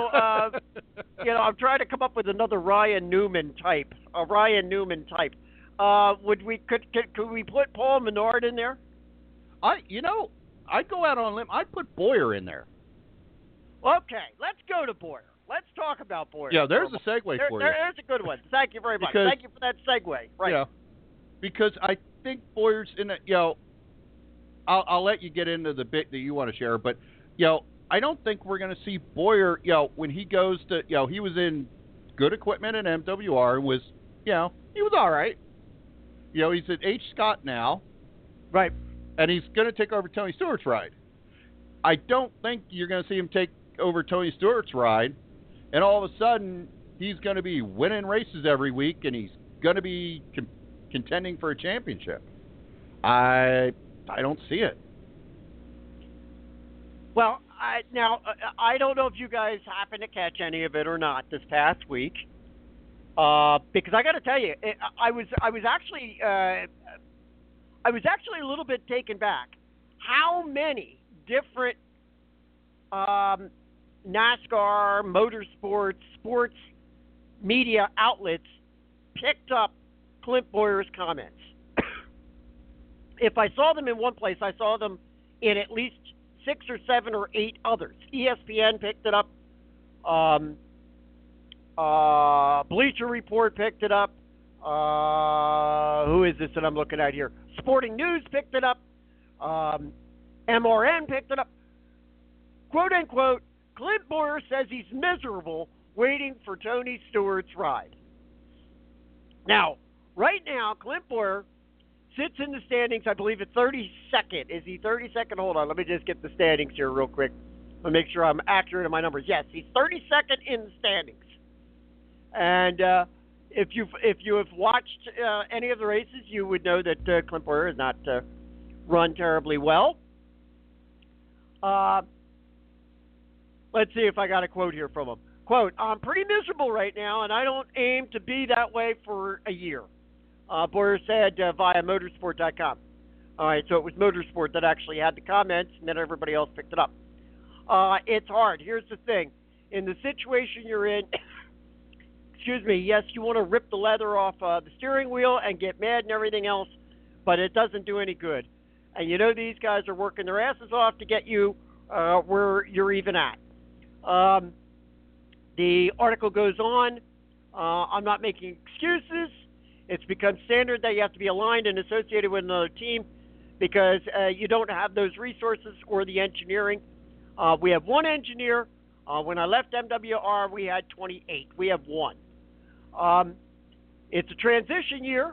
now. I'm trying to come up with another Ryan Newman type. A Ryan Newman type. Could we put Paul Menard in there? I'd go out on a limb. I'd put Boyer in there. Okay, let's go to Boyer. Let's talk about Boyer. Yeah, there's a segue for you. There's a good one. Thank you very much. Because, Thank you for that segue. Right. Yeah, because I think Boyer's in a, I'll let you get into the bit that you want to share, but, I don't think we're going to see Boyer, when he goes to, he was in good equipment at MWR and was, he was all right. He's at H. Scott now. Right. And he's going to take over Tony Stewart's ride. I don't think you're going to see him take over Tony Stewart's ride, and all of a sudden he's going to be winning races every week, and he's going to be contending for a championship. I don't see it. Well, I don't know if you guys happen to catch any of it or not this past week, because I got to tell you, I was actually a little bit taken back. How many different NASCAR, motorsports, sports media outlets picked up Clint Boyer's comments? If I saw them in one place, I saw them in at least 6 or 7 or 8 others. ESPN picked it up. Bleacher Report picked it up. Who is this that I'm looking at here? Sporting News picked it up. MRN picked it up. Quote unquote, Clint Boyer says he's miserable waiting for Tony Stewart's ride. Now, right now, Clint Boyer sits in the standings, I believe, at 32nd. Is he 32nd? Hold on, let me just get the standings here real quick. Let me make sure I'm accurate in my numbers. Yes, he's 32nd in the standings. And if you have watched any of the races, you would know that Clint Boyer has not run terribly well. Let's see if I got a quote here from him. Quote, I'm pretty miserable right now, and I don't aim to be that way for a year. Boyer said via motorsport.com. All right, so it was Motorsport that actually had the comments, and then everybody else picked it up. It's hard. Here's the thing. In the situation you're in, excuse me, yes, you want to rip the leather off the steering wheel and get mad and everything else, but it doesn't do any good. And these guys are working their asses off to get you where you're even at. The article goes on. I'm not making excuses. It's become standard that you have to be aligned and associated with another team because you don't have those resources or the engineering. We have one engineer. When I left MWR, we had 28. We have one. It's a transition year.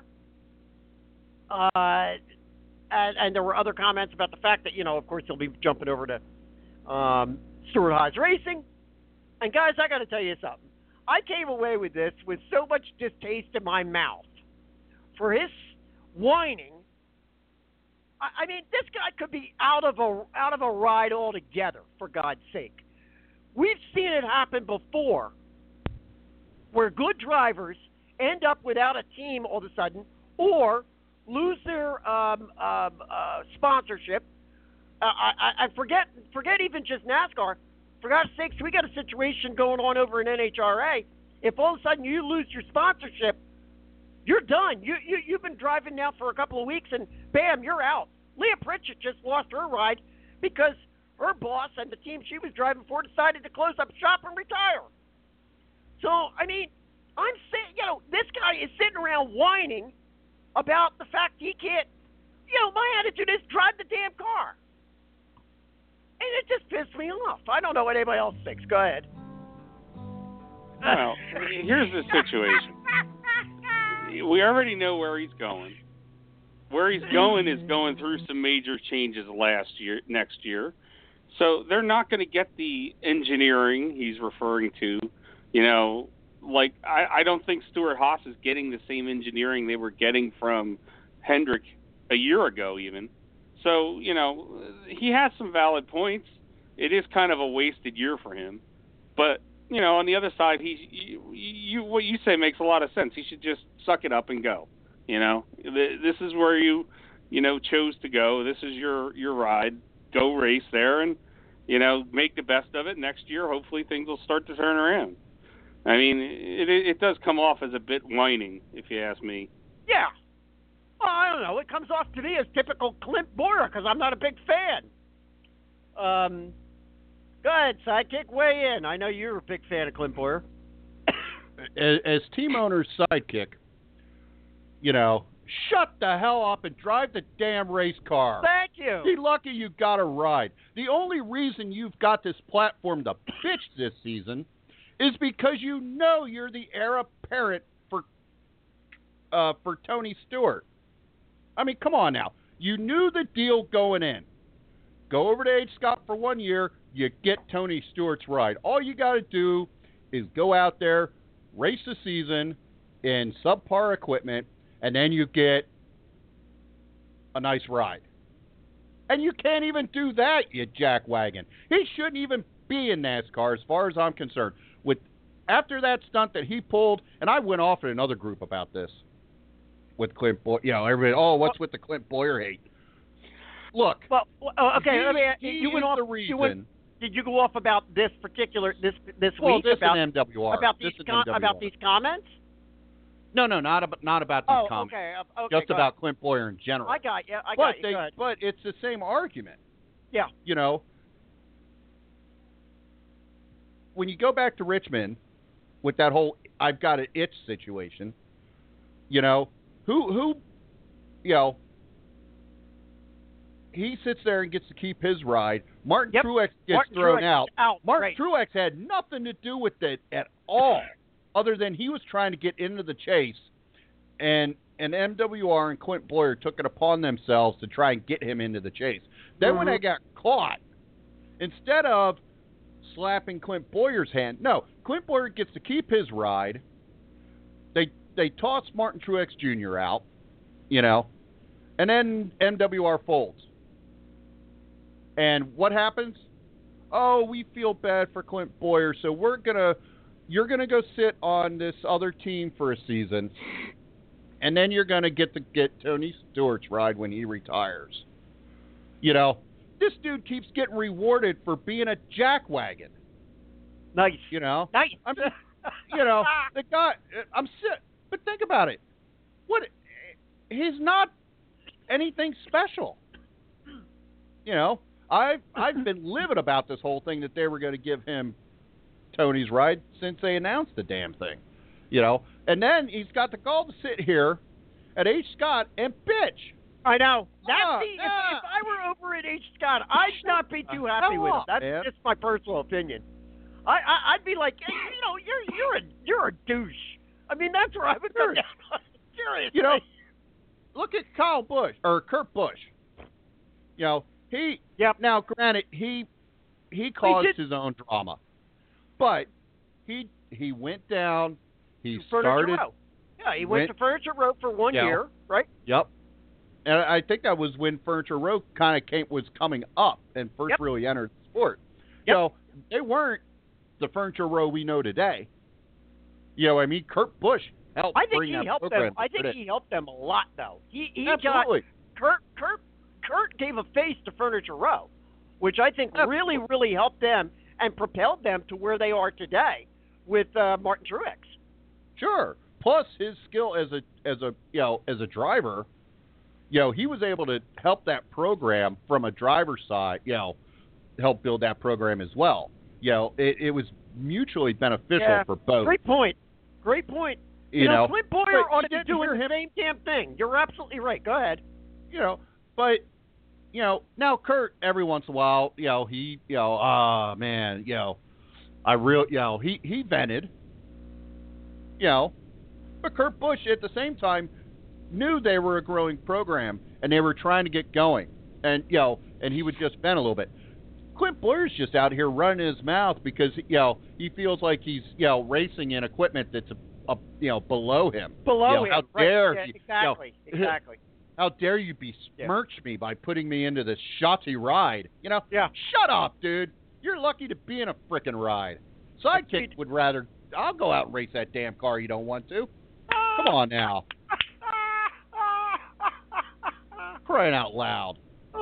And there were other comments about the fact that, of course, he'll be jumping over to Stewart-Haas Racing. And, guys, I got to tell you something. I came away with this with so much distaste in my mouth for his whining. I mean, this guy could be out of a ride altogether, for God's sake. We've seen it happen before where good drivers end up without a team all of a sudden or lose their sponsorship. I forget even just NASCAR. For God's sakes, we got a situation going on over in NHRA. If all of a sudden you lose your sponsorship, you're done. You've been driving now for a couple of weeks, and bam, you're out. Leah Pritchett just lost her ride because her boss and the team she was driving for decided to close up shop and retire. So, I mean, I'm saying, this guy is sitting around whining about the fact he can't, my attitude is drive the damn car. And it just pissed me off. I don't know what anybody else thinks. Go ahead. Well, here's the situation. We already know where he's going. Where he's going is going through some major changes next year. So they're not going to get the engineering he's referring to. I don't think Stewart-Haas is getting the same engineering they were getting from Hendrick a year ago even. So, he has some valid points. It is kind of a wasted year for him. But, on the other side, what you say makes a lot of sense. He should just suck it up and go. This is where you chose to go. This is your ride. Go race there and, make the best of it. Next year, hopefully things will start to turn around. I mean, it does come off as a bit whining, if you ask me. Yeah. Well, I don't know. It comes off to me as typical Clint Boyer because I'm not a big fan. Go ahead, Sidekick, weigh in. I know you're a big fan of Clint Boyer. As team owner's sidekick, you know, shut the hell up and drive the damn race car. Thank you. Be lucky you got a ride. The only reason you've got this platform to pitch this season is because you know you're the heir apparent for Tony Stewart. I mean, come on now. You knew the deal going in. Go over to H. Scott for 1 year, you get Tony Stewart's ride. All you got to do is go out there, race the season in subpar equipment, and then you get a nice ride. And you can't even do that, you jackwagon. He shouldn't even be in NASCAR as far as I'm concerned. After that stunt that he pulled, and I went off in another group about this with Clint Boyer. You know, everybody, what's with the Clint Boyer hate? Look. Well, okay. You went off the reason. Did you go off about this particular this well, week this about MWR. about these comments? No, not about these comments. Okay. Just about Clint Boyer in general. I got you. I got you. But it's the same argument. Yeah. You know, when you go back to Richmond with that whole "I've got an itch" situation, you know, who, you know. He sits there and gets to keep his ride. Martin Truex gets thrown out. Martin Truex had nothing to do with it at all, other than he was trying to get into the chase, and MWR and Clint Boyer took it upon themselves to try and get him into the chase. Then when they got caught, instead of slapping Clint Boyer's hand, no, Clint Boyer gets to keep his ride. They toss Martin Truex Jr. out, you know, and then MWR folds. And what happens? Oh, we feel bad for Clint Boyer, so you're gonna go sit on this other team for a season, and then you're gonna get Tony Stewart's ride when he retires. You know, this dude keeps getting rewarded for being a jackwagon. Nice. You know, nice. You know, the guy. I'm sick, but think about it. He's not anything special. You know. I've been livid about this whole thing that they were going to give him Tony's ride since they announced the damn thing, you know. And then he's got the gall to sit here at H. Scott and bitch. I know. If I were over at H. Scott, I'd not be too happy with it. That's just my personal opinion. I'd be like, hey, you know, you're a douche. I mean, that's where I would go down. Seriously. You know, look at Kurt Busch. You know. Now, granted, he caused his own drama, but he went down. He started. Yeah, he went to Furniture Row for 1 year, right? Yep. And I think that was when Furniture Row kind of was coming up and first really entered the sport. Yep. So they weren't the Furniture Row we know today. You know, I mean, Kurt Busch helped bring that program. I think he helped them a lot, though. He Absolutely. got Kurt gave a face to Furniture Row, which I think really, really helped them and propelled them to where they are today with Martin Truex. Sure. Plus his skill as a driver, you know, he was able to help that program from a driver's side, you know, help build that program as well. You know, it was mutually beneficial for both. Great point. You know, Clint Boyer ought to be doing the same damn thing. You're absolutely right. Go ahead. You know, but you know, now Kurt, every once in a while, you know, he vented, you know, but Kurt Busch at the same time knew they were a growing program and they were trying to get going, and you know, and he would just vent a little bit. Clint Boyer's just out here running his mouth because, you know, he feels like he's, you know, racing in equipment that's below him. Below him. How dare right. you? Exactly. Exactly. How dare you besmirch me by putting me into this shotty ride? You know? Yeah. Shut up, dude. You're lucky to be in a frickin' ride. Sidekick would rather. I'll go out and race that damn car you don't want to. Come on now. Crying out loud.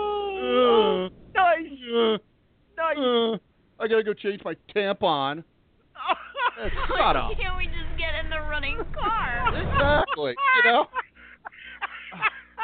Nice. I gotta go change my tampon. Shut up. Can't we just get in the running car? Exactly. You know?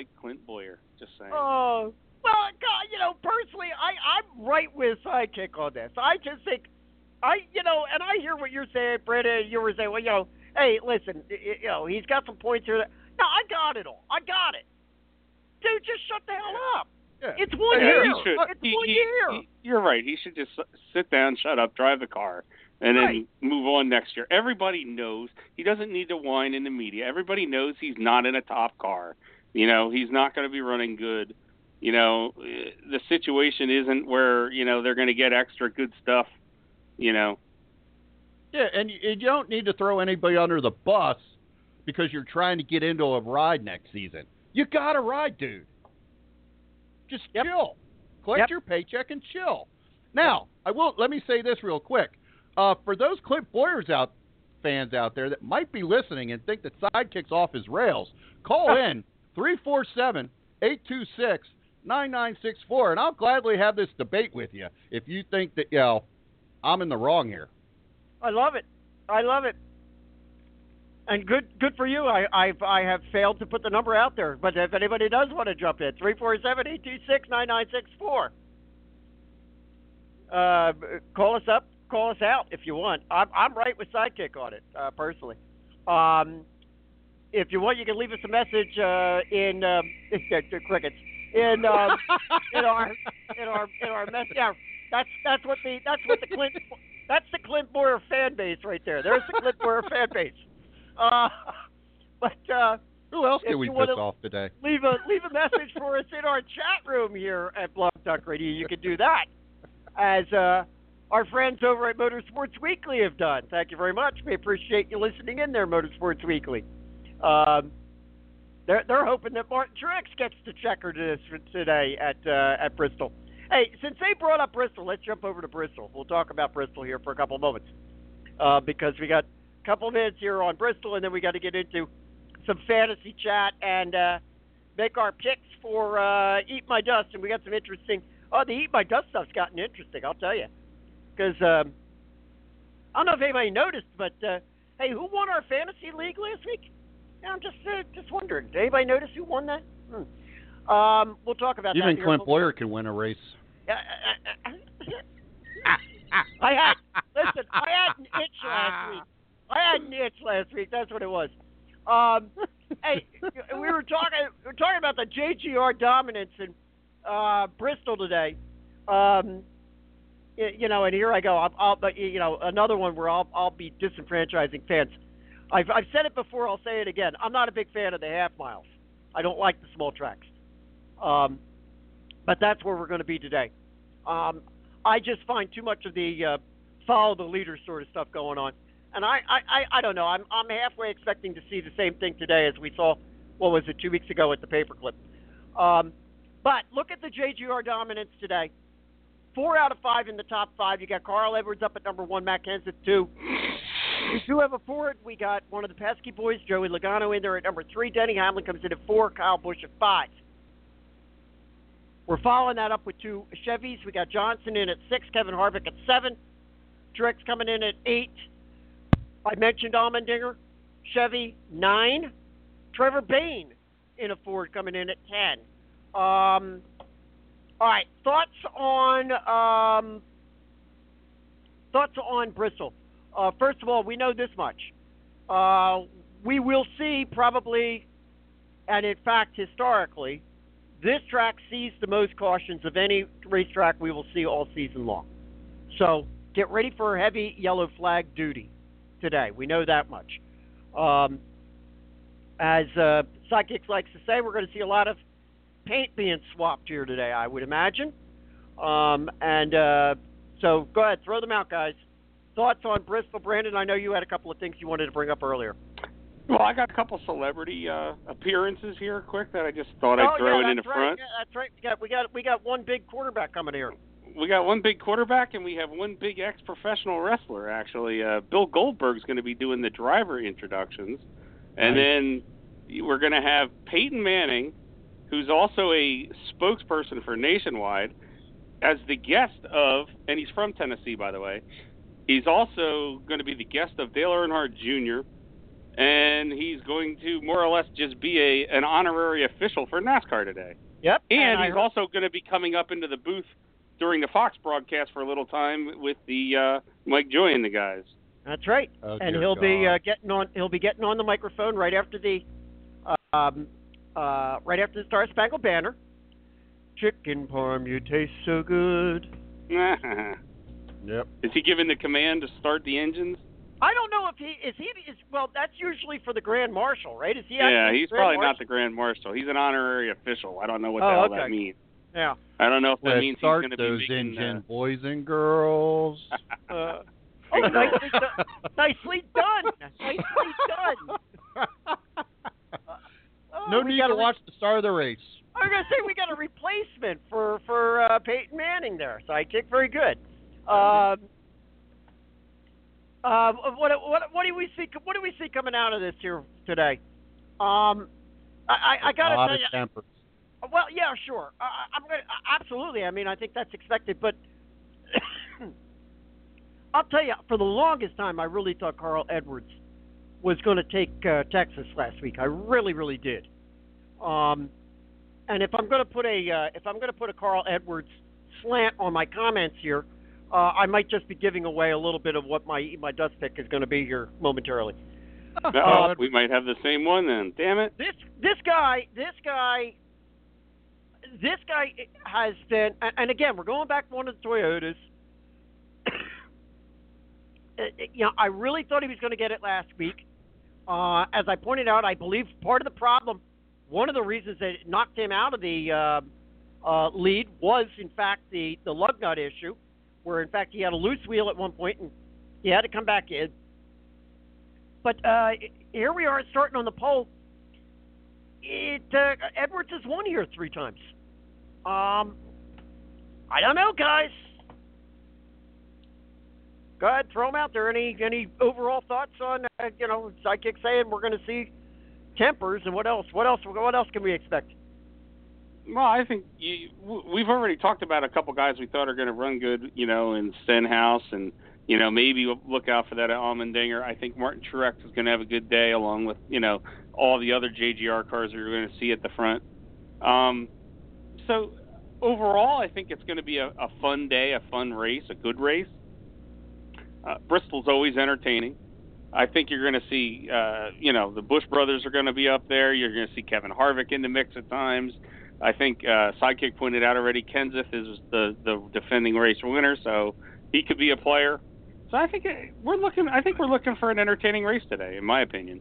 like Clint Boyer. Just saying. Oh, well, God, personally, I'm right with Sidekick on this. I just think, and I hear what you're saying, Britta. You were saying, well, hey, listen, he's got some points here. No, I got it all. I got it. Dude, just shut the hell up. Yeah. It's 1 year. It's 1 year. You're right. He should just sit down, shut up, drive the car, and then move on next year. Everybody knows he doesn't need to whine in the media. Everybody knows he's not in a top car. He's not going to be running good. The situation isn't where, they're going to get extra good stuff, Yeah, and you don't need to throw anybody under the bus because you're trying to get into a ride next season. You got to ride, dude. Just chill. Collect your paycheck and chill. Now, let me say this real quick. For those Clint Boyers fans out there that might be listening and think that Sidekick's off his rails, call in 347-826-9964, and I'll gladly have this debate with you if you think that, I'm in the wrong here. I love it. And good for you. I have failed to put the number out there, but if anybody does want to jump in, 347-826-9964. Call us up, call us out if you want. I'm right with Sidekick on it, personally. If you want, you can leave us a message in crickets in our message. Yeah, that's what the Clint Boyer fan base right there. There's the Clint Boyer fan base. Who else can we piss off today? Leave a message for us in our chat room here at Blog Talk Radio. You can do that, as our friends over at Motorsports Weekly have done. Thank you very much. We appreciate you listening in there, Motorsports Weekly. They're hoping that Martin Truex gets the checker to this today at Bristol. Hey, since they brought up Bristol, let's jump over to Bristol. We'll talk about Bristol here for a couple of moments because we got a couple of minutes here on Bristol, and then we got to get into some fantasy chat and make our picks for Eat My Dust. And we got some interesting. Oh, the Eat My Dust stuff's gotten interesting, I'll tell you, because I don't know if anybody noticed, but hey, who won our fantasy league last week? Yeah, I'm just wondering. Did anybody notice who won that? We'll talk about that. Even Clint Boyer can win a race. I had an itch last week. That's what it was. Hey, we were talking about the JGR dominance in Bristol today. And here I go. But another one where I'll be disenfranchising fans. I've said it before. I'll say it again. I'm not a big fan of the half miles. I don't like the small tracks. But that's where we're going to be today. I just find too much of the follow the leader sort of stuff going on. And I don't know. I'm halfway expecting to see the same thing today as we saw, 2 weeks ago at the paperclip. But look at the JGR dominance today. 4 out of 5 in the top 5. You got Carl Edwards up at number 1, Matt Kenseth at 2. We do have a forward. We got one of the pesky boys, Joey Logano, in there at number 3. Denny Hamlin comes in at 4. Kyle Busch at 5. We're following that up with 2 Chevys. We got Johnson in at 6. Kevin Harvick at 7. Truex coming in at 8. I mentioned Allmendinger. Chevy, 9. Trevor Bayne in a Ford coming in at 10. All right, thoughts on Bristol. First of all, we know this much. We will see probably, and in fact historically, this track sees the most cautions of any racetrack we will see all season long. So get ready for heavy yellow flag duty today. We know that much. As Sidekicks likes to say, we're going to see a lot of paint being swapped here today, I would imagine. So go ahead, throw them out, guys. Thoughts on Bristol, Brandon? I know you had a couple of things you wanted to bring up earlier. Well, I got a couple celebrity appearances here, quick, that I just thought I'd throw in the front. Yeah, that's right. We got one big quarterback coming here. We got one big quarterback, and we have one big ex-professional wrestler, actually. Bill Goldberg's going to be doing the driver introductions. And then we're going to have Peyton Manning, who's also a spokesperson for Nationwide, as the guest of, and he's from Tennessee, by the way. He's also going to be the guest of Dale Earnhardt Jr., and he's going to more or less just be an honorary official for NASCAR today. Yep. And he's also going to be coming up into the booth during the Fox broadcast for a little time with the Mike Joy and the guys. That's right. Oh, and dear he'll be God. getting on. He'll be getting on the microphone right after the Star Spangled Banner. Chicken parm, you taste so good. Yep. Is he giving the command to start the engines? I don't know if he is. Well, that's usually for the Grand Marshal, right? Is he? Yeah, actually he's the Grand probably Marshal? not the Grand Marshal. He's an honorary official. I don't know what the hell that means. Yeah. I don't know if that Let's means he's start going to be those making, engine, boys and girls. Nicely done. Nicely done. Nicely done. No need to watch the start of the race. I was gonna say we got a replacement for Peyton Manning there. Sidekick, very good. What do we see? What do we see coming out of this here today? I gotta tell you. Tempers. Well, yeah, sure. I'm gonna absolutely. I mean, I think that's expected, but I'll tell you, for the longest time, I really thought Carl Edwards was going to take Texas last week. I really, really did. And if I'm going to put a Carl Edwards slant on my comments here, I might just be giving away a little bit of what my dust pick is going to be here momentarily. We might have the same one then. Damn it! This guy has been, and again, we're going back to one of the Toyotas. I really thought he was going to get it last week. As I pointed out, I believe part of the problem, one of the reasons that it knocked him out of the lead was, in fact, the lug nut issue, where, in fact, he had a loose wheel at one point and he had to come back in. But here we are starting on the pole. Edwards has won here 3 times. I don't know, guys. Go ahead, throw them out there. Any overall thoughts on Sidekick saying we're going to see tempers and what else? What else can we expect? Well, I think we've already talked about a couple guys we thought are going to run good, in Stenhouse, and maybe we'll look out for that at Allmendinger. I think Martin Truex is going to have a good day, along with all the other JGR cars we're going to see at the front. So overall, I think it's going to be a fun day, a fun race, a good race. Bristol's always entertaining. I think you're going to see, the Busch brothers are going to be up there. You're going to see Kevin Harvick in the mix at times. I think Sidekick pointed out already, Kenseth is the defending race winner, so he could be a player. So I think we're looking for an entertaining race today, in my opinion.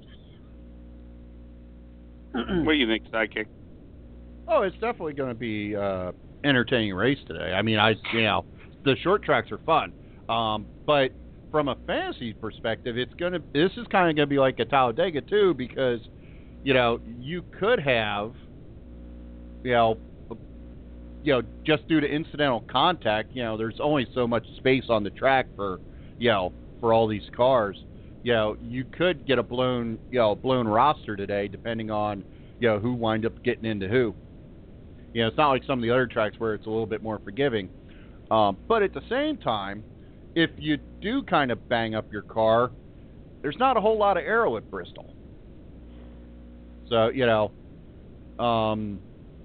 What do you think, Sidekick? Oh, it's definitely going to be entertaining race today. I mean, the short tracks are fun, but from a fantasy perspective, this is kind of going to be like a Talladega too, because you could have just due to incidental contact, there's only so much space on the track for all these cars. You could get a blown roster today, depending on who wind up getting into who. It's not like some of the other tracks where it's a little bit more forgiving. But at the same time, if you do kind of bang up your car, there's not a whole lot of aero at Bristol. So, I'm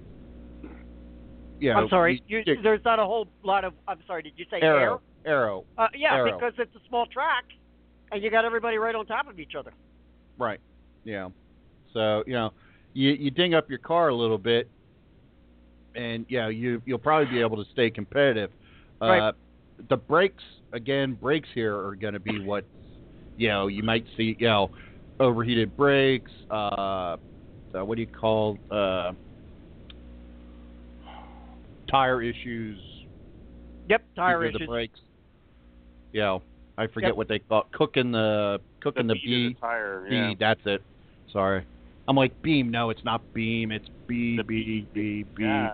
sorry, there's not a whole lot of, I'm sorry, did you say air? Aero. Aero. Because it's a small track, and you got everybody right on top of each other. Right, yeah. So, you ding up your car a little bit, and, you'll probably be able to stay competitive. Right. The brakes here are going to be what, you might see, overheated brakes, what do you call, tire issues. Yep, tire issues. The brakes. I forget what they call it. Cooking the B. The tire, B, that's it. Sorry. I'm like beam. No, it's not beam. It's B. Yeah.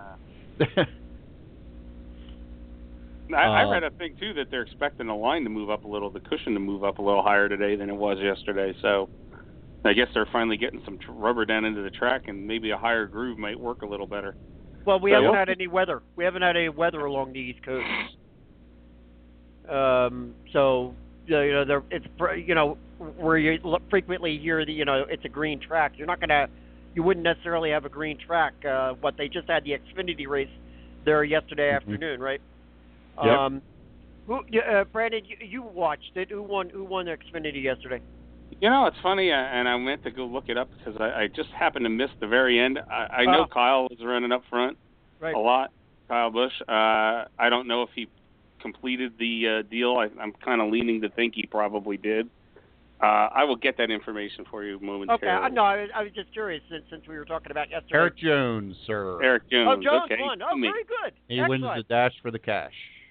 I read a thing too that they're expecting the line to move up a little, the cushion to move up a little higher today than it was yesterday. So I guess they're finally getting some rubber down into the track, and maybe a higher groove might work a little better. Well, we haven't had any weather. We haven't had any weather along the East Coast. So, where you frequently hear it's a green track. You wouldn't necessarily have a green track. What they just had the Xfinity race there yesterday afternoon, right? Yep. Brandon, you watched it. Who won the Xfinity yesterday? It's funny, and I meant to go look it up because I just happened to miss the very end. I know Kyle was running up front a lot, Kyle Busch. I don't know if he completed the deal. I'm kind of leaning to think he probably did. I will get that information for you momentarily. Okay, no, I was just curious since we were talking about yesterday. Eric Jones, sir. Eric Jones. Oh, Jones okay. won. Oh, very good. He Excellent. wins the Dash for the Cash.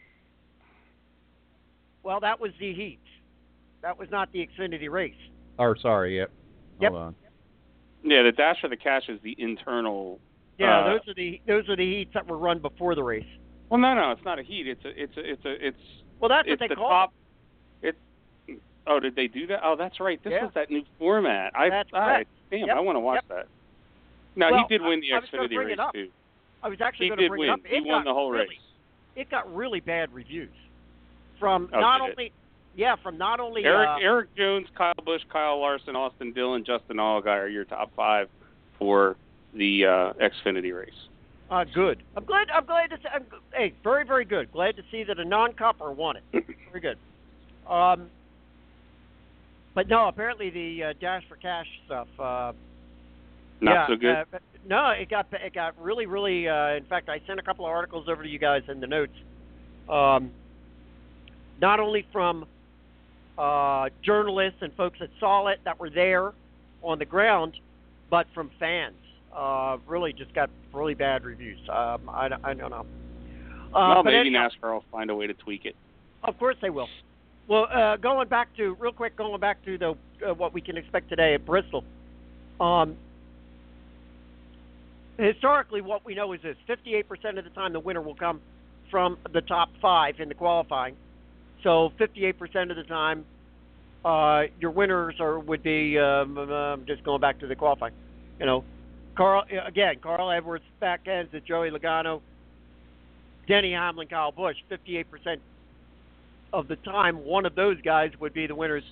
Well, that was the heat. That was not the Xfinity race. Or sorry, yep. Hold on. Yeah, the Dash for the Cash is the internal. Yeah, those are the heats that were run before the race. Well, no, it's not a heat. It's. Well, that's what they call it. Oh, did they do that? Oh, that's right. This was that new format. That's correct. Damn, yep. I want to watch that. No, he did win the Xfinity race too. I was actually going to bring it up. He won the whole race. It got really bad reviews from not only Eric Jones, Kyle Busch, Kyle Larson, Austin Dillon, Justin Allgaier are your top 5 for the Xfinity race. Good. I'm glad to see. Hey, very, very good. Glad to see that a non-cupper won it. Very good. But no, apparently the Dash for Cash stuff. Not so good. No, it got really, really. In fact, I sent a couple of articles over to you guys in the notes. Not only from journalists and folks that saw it that were there on the ground, but from fans. Really just got really bad reviews. I don't know. Well, maybe NASCAR will find a way to tweak it. Of course they will. Well, going back to the what we can expect today at Bristol. Historically, what we know is this: 58% of the time the winner will come from the top 5 in the qualifying. So 58% of the time, your winners would be just going back to the qualifying. Carl Edwards back ends at Joey Logano, Denny Hamlin, Kyle Busch. 58% of the time, one of those guys would be the winners.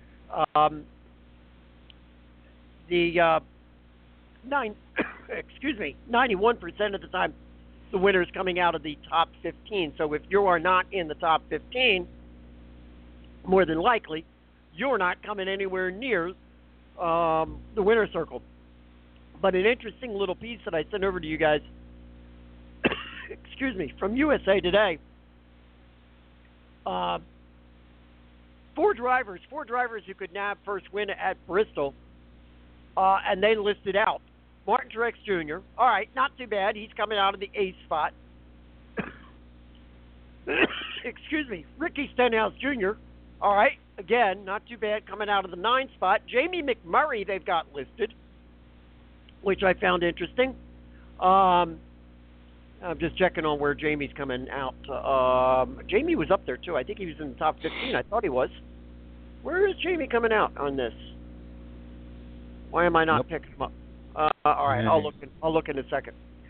91% of the time, the winner is coming out of the top 15. So if you are not in the top 15, more than likely, you're not coming anywhere near the winner's circle. But an interesting little piece that I sent over to you guys, from USA Today. 4 drivers who could nab first win at Bristol, and they listed out Martin Truex Jr. All right, not too bad. He's coming out of the 8th spot. Ricky Stenhouse Jr. All right, again, not too bad, coming out of the 9th spot. Jamie McMurray they've got listed, which I found interesting. I'm just checking on where Jamie's coming out. Jamie was up there, too. I think he was in the top 15. I thought he was. Where is Jamie coming out on this? Why am I not picking him up? All right, I'll look in a second.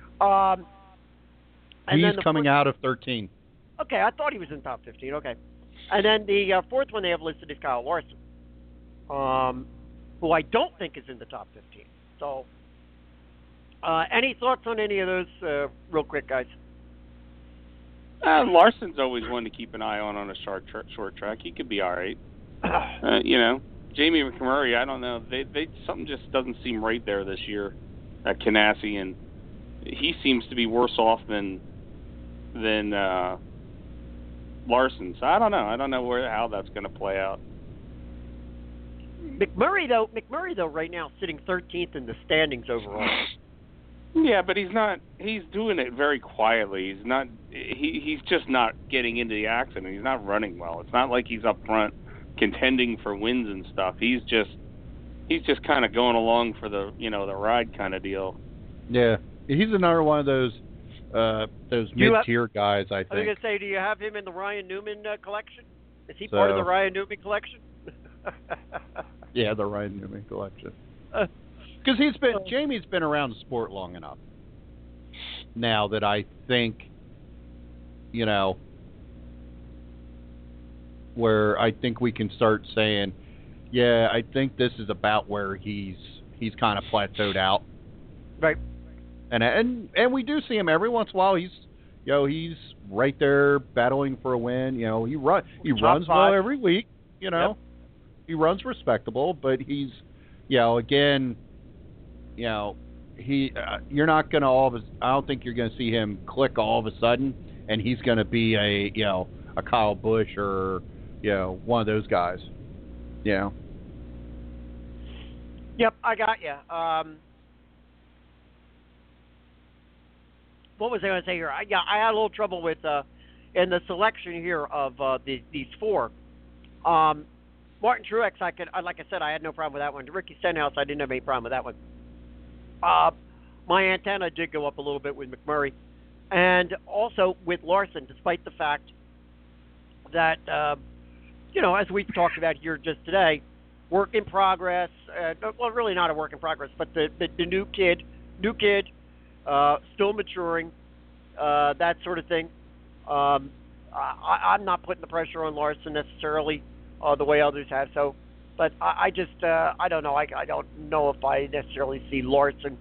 He's coming out of 13. Okay, I thought he was in top 15. Okay. And then the 4th one they have listed is Kyle Larson, who I don't think is in the top 15. So, any thoughts on any of those real quick, guys? Larson's always one to keep an eye on a short track. He could be all right. Jamie McMurray, I don't know. They something just doesn't seem right there this year at Canassie, and he seems to be worse off than Larson. So I don't know. I don't know how that's going to play out. McMurray though, right now sitting 13th in the standings overall. Yeah, but he's not. He's doing it very quietly. He's not. He's just not getting into the accident. He's not running well. It's not like he's up front contending for wins and stuff. He's just kind of going along for the the ride kind of deal. Yeah, he's another one of those mid-tier guys. I think. I was gonna say, do you have him in the Ryan Newman collection? Is he part of the Ryan Newman collection? Yeah, the Ryan Newman collection. Because Jamie's been around the sport long enough now that I think, where I think we can start saying, Yeah, I think this is about where he's kind of plateaued out. Right. And we do see him every once in a while. He's right there battling for a win. He runs well every week. Yep. He runs respectable, but he's, again, you're not going to I don't think you're going to see him click all of a sudden, and he's going to be a Kyle Busch or one of those guys. Yep, I got you. What was I going to say here? I had a little trouble with in the selection here of these four. Martin Truex, like I said, I had no problem with that one. Ricky Stenhouse, I didn't have any problem with that one. My antenna did go up a little bit with McMurray, and also with Larson, despite the fact that as we've talked about here just today, work in progress. Well, really not a work in progress, but the new kid, still maturing, that sort of thing. I'm not putting the pressure on Larson necessarily the way others have. So, but I just I don't know. I don't know if I necessarily see Larson.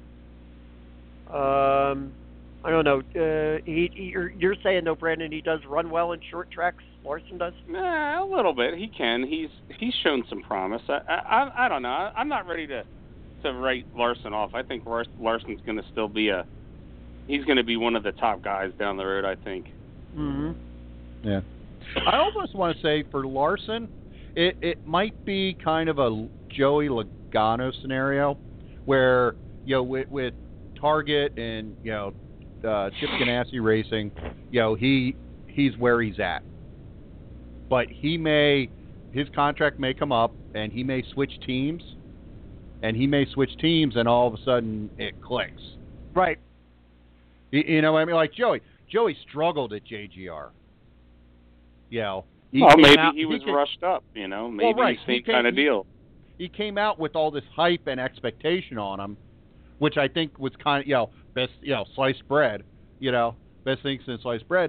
I don't know. You're saying though, Brandon, he does run well in short tracks. Larson does. Nah, a little bit. He can. He's shown some promise. I don't know. I'm not ready to write Larson off. I think Larson's going to still be he's going to be one of the top guys down the road, I think. Mm-hmm. Yeah. I almost want to say for Larson, it might be kind of a Joey Logano scenario where, with Target and, Chip Ganassi Racing, he's where he's at. But his contract may come up and he may switch teams. And all of a sudden it clicks. Right. You know what I mean? Like Joey. Joey struggled at JGR. Maybe he was rushed up, Maybe same kind of deal. He came out with all this hype and expectation on him, which I think was kind of, best, sliced bread, best thing since sliced bread.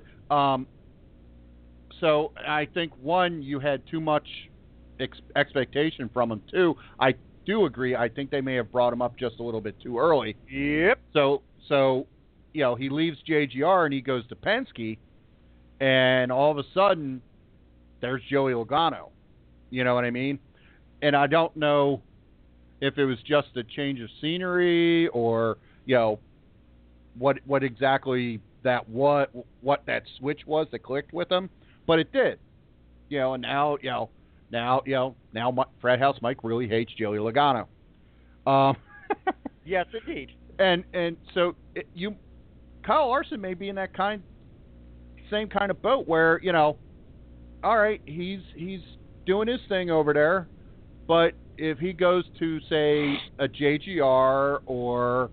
So I think, one, you had too much expectation from him. Two, I do agree. I think they may have brought him up just a little bit too early. Yep. So he leaves JGR and he goes to Penske, and all of a sudden, there's Joey Logano. You know what I mean? And I don't know if it was just a change of scenery or, what exactly what that switch was that clicked with him, but it did. And now Frat House Mike really hates Joey Logano. Yes, indeed. And so Kyle Larson may be in that same kind of boat where, all right, he's doing his thing over there, but if he goes to, say, a JGR or,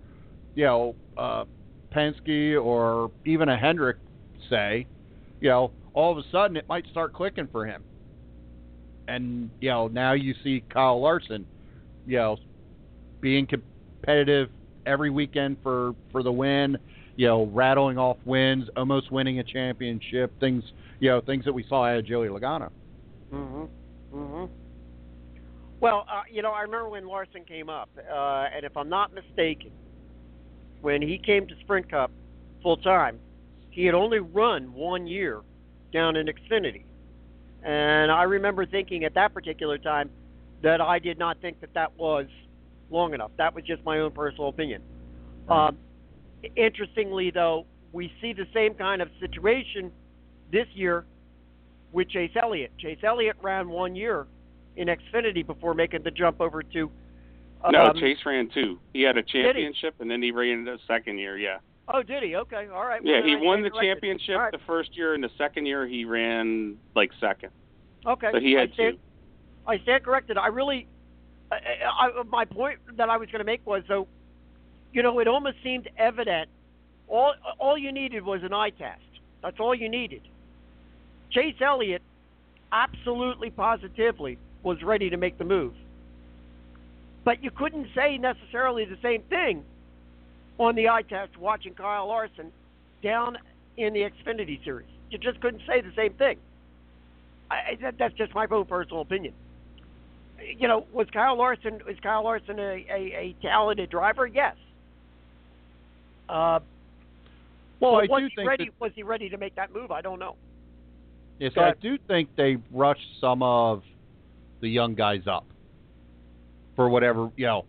Penske or even a Hendrick, say, all of a sudden it might start clicking for him. And, now you see Kyle Larson, being competitive every weekend for the win, rattling off wins, almost winning a championship, things that we saw out of Joey Logano. Mm-hmm. Mm-hmm. Well, I remember when Larson came up, and if I'm not mistaken, when he came to Sprint Cup full time, he had only run 1 year down in Xfinity. And I remember thinking at that particular time that I did not think that was long enough. That was just my own personal opinion. Interestingly, though, we see the same kind of situation this year with Chase Elliott. Chase Elliott ran 1 year in Xfinity before making the jump over to... no, Chase ran 2. He had a championship, and then he ran the second year, yeah. Oh, did he? Okay, all right. Yeah, he won the championship the first year, and the second year he ran, second. Okay. So he had 2. I stand corrected. I really... my point that I was going to make was, though, it almost seemed evident. All you needed was an eye test. That's all you needed. Chase Elliott absolutely, positively was ready to make the move. But you couldn't say necessarily the same thing on the eye test watching Kyle Larson down in the Xfinity Series. You just couldn't say the same thing. That's just my own personal opinion. Was Kyle Larson a talented driver? Yes. Well, But I was do he think ready? that, Was he ready to make that move? I don't know. yes, I do think they rushed some of the young guys up for whatever,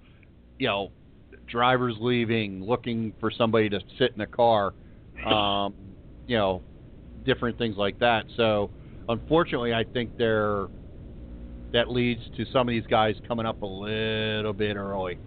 drivers leaving, looking for somebody to sit in a car, different things like that. So, unfortunately, I think that leads to some of these guys coming up a little bit early,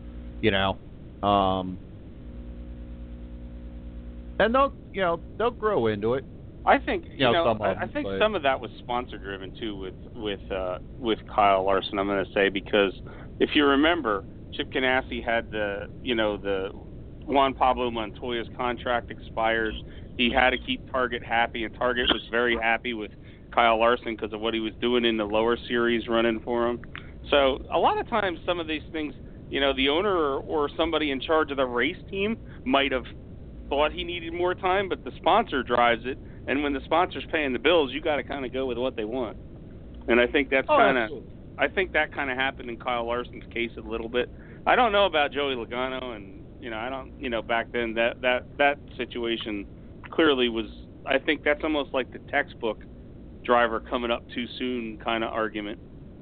and they'll grow into it. I think I think some of that was sponsor driven too with Kyle Larson. I'm going to say, because if you remember, Chip Ganassi had the Juan Pablo Montoya's contract expired. He had to keep Target happy, and Target was very happy with Kyle Larson because of what he was doing in the lower series running for him. So a lot of times, some of these things, the owner or somebody in charge of the race team might have thought he needed more time, but the sponsor drives it. And when the sponsor's paying the bills, you got to kind of go with what they want. And I think that's I think that kind of happened in Kyle Larson's case a little bit. I don't know about Joey Logano, and I don't, back then that situation clearly was. I think that's almost like the textbook driver coming up too soon kind of argument.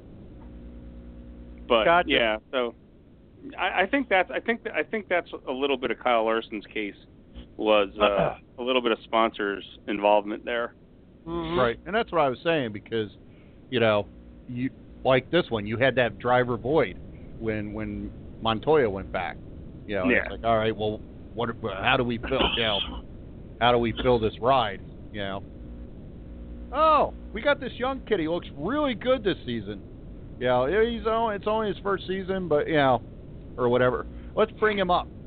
But Gotcha. yeah, so I think that's a little bit of Kyle Larson's case. Was a little bit of sponsors' involvement there. Mm-hmm. Right, and that's what I was saying, because, you like this one, you had that driver void when Montoya went back. It's like, all right, well, how do we fill? How do we fill this ride? Oh, we got this young kid. He looks really good this season. It's only his first season, but or whatever. Let's bring him up.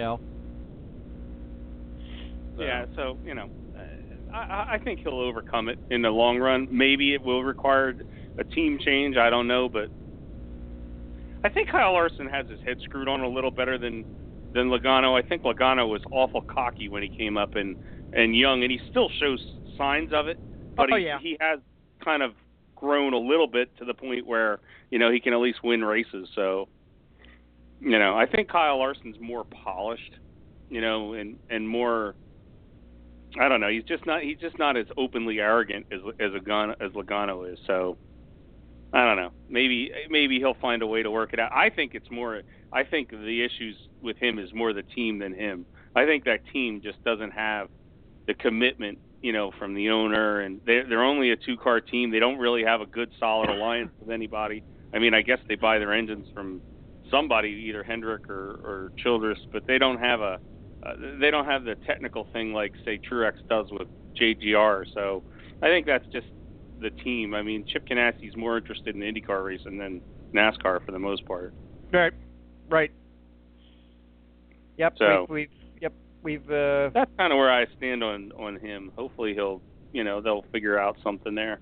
Yeah, so, I think he'll overcome it in the long run. Maybe it will require a team change. I don't know, but I think Kyle Larson has his head screwed on a little better than Logano. I think Logano was awful cocky when he came up and young, and he still shows signs of it. But he has kind of grown a little bit to the point where, he can at least win races. So, I think Kyle Larson's more polished, and more. I don't know. He's just not as openly arrogant as Logano is. So I don't know. Maybe he'll find a way to work it out. I think the issues with him is more the team than him. I think that team just doesn't have the commitment, from the owner, and they're only a 2-car team. They don't really have a good solid alliance with anybody. I mean, I guess they buy their engines from somebody, either Hendrick or Childress, but they don't have the technical thing like, say, Truex does with JGR. So I think that's just the team. I mean, Chip Ganassi's more interested in IndyCar racing than NASCAR for the most part. Right. Yep. So we've. That's kind of where I stand on him. Hopefully they'll figure out something there.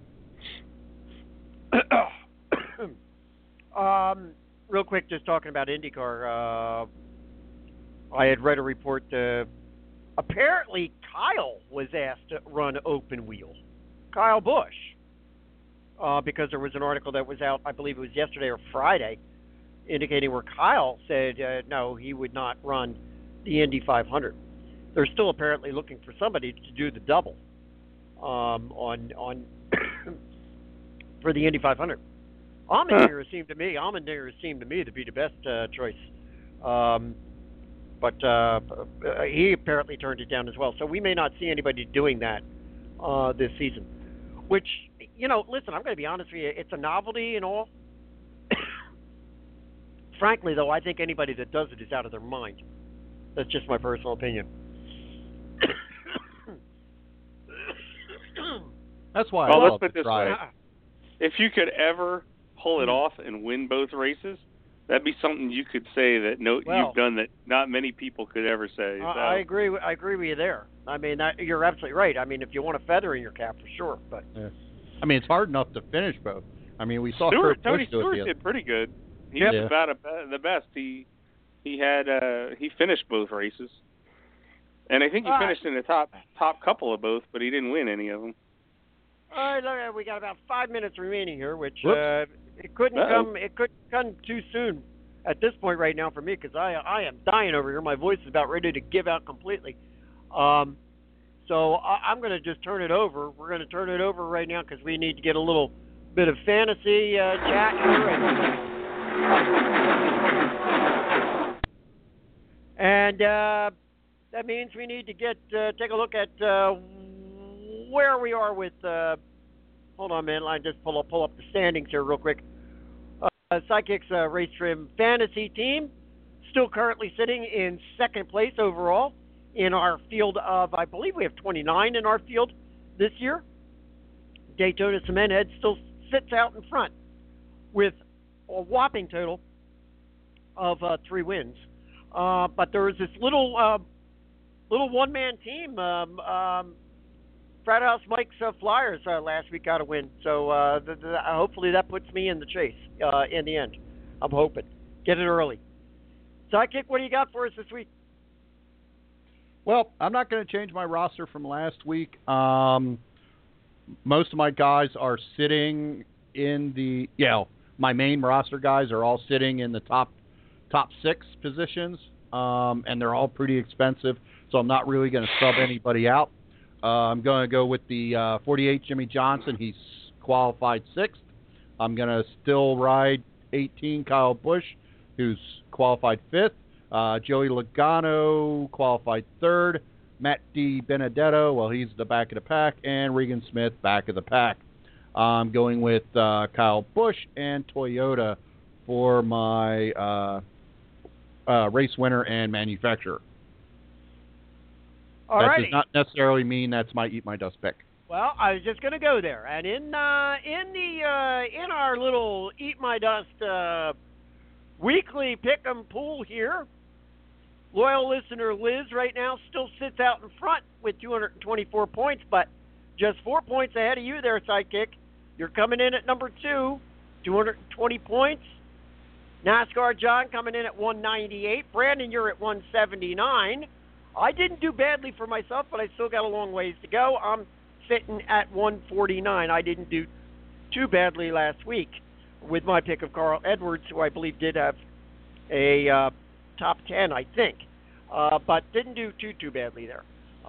Real quick, just talking about IndyCar. I had read a report. Apparently, Kyle was asked to run open wheel. Kyle Busch. Because there was an article that was out, I believe it was yesterday or Friday, indicating where Kyle said no, he would not run the Indy 500. They're still apparently looking for somebody to do the double on for the Indy 500. Allmendinger seemed to me to be the best choice. But he apparently turned it down as well. So we may not see anybody doing that this season. Which, listen, I'm going to be honest with you. It's a novelty and all. Frankly, though, I think anybody that does it is out of their mind. That's just my personal opinion. That's why well, I let's love put to this try way. it. If you could ever pull it off and win both races, that'd be something you could say that you've done that not many people could ever say. So. I agree with you there. I mean, you're absolutely right. I mean, if you want a feather in your cap, for sure. But I mean, it's hard enough to finish both. I mean, we saw Tony Stewart did pretty good. He was about the best. He finished both races, and I think he finished in the top couple of both, but he didn't win any of them. All right, look, we got about 5 minutes remaining here, which Whoops. it couldn't come too soon at this point right now for me because I am dying over here. My voice is about ready to give out completely. So I'm going to just turn it over. We're going to turn it over right now because we need to get a little bit of fantasy chat here. And that means we need to take a look at where we are with. Hold on, man. I'll just pull up the standings here real quick. Sidekicks Race Trim Fantasy Team still currently sitting in second place overall in our field of, I believe we have 29 in our field this year. Daytona Cementhead still sits out in front with a whopping total of 3 wins. But there was this little one-man team. Frat House Mike's Flyers last week got a win. So hopefully that puts me in the chase in the end. I'm hoping. Get it early. Sidekick, what do you got for us this week? Well, I'm not going to change my roster from last week. Most of my guys are sitting in the my main roster guys are all sitting in the top 6 positions, and they're all pretty expensive. So I'm not really going to sub anybody out. I'm going to go with the 48 Jimmy Johnson. He's qualified 6th. I'm going to still ride 18 Kyle Busch, who's qualified 5th. Joey Logano qualified 3rd. Matt Di Benedetto, well, he's the back of the pack. And Regan Smith, back of the pack. I'm going with Kyle Busch and Toyota for my race winner and manufacturer. That does not necessarily mean that's my Eat My Dust pick. Well, I was just going to go there, and in our little Eat My Dust weekly pick'em pool here, loyal listener Liz right now still sits out in front with 224 points, but just 4 points ahead of you there, Sidekick. You're coming in at number 2, 220 points. NASCAR John coming in at 198. Brandon, you're at 179. I didn't do badly for myself, but I still got a long ways to go. I'm sitting at 149. I didn't do too badly last week with my pick of Carl Edwards, who I believe did have a top 10, I think, but didn't do too badly there.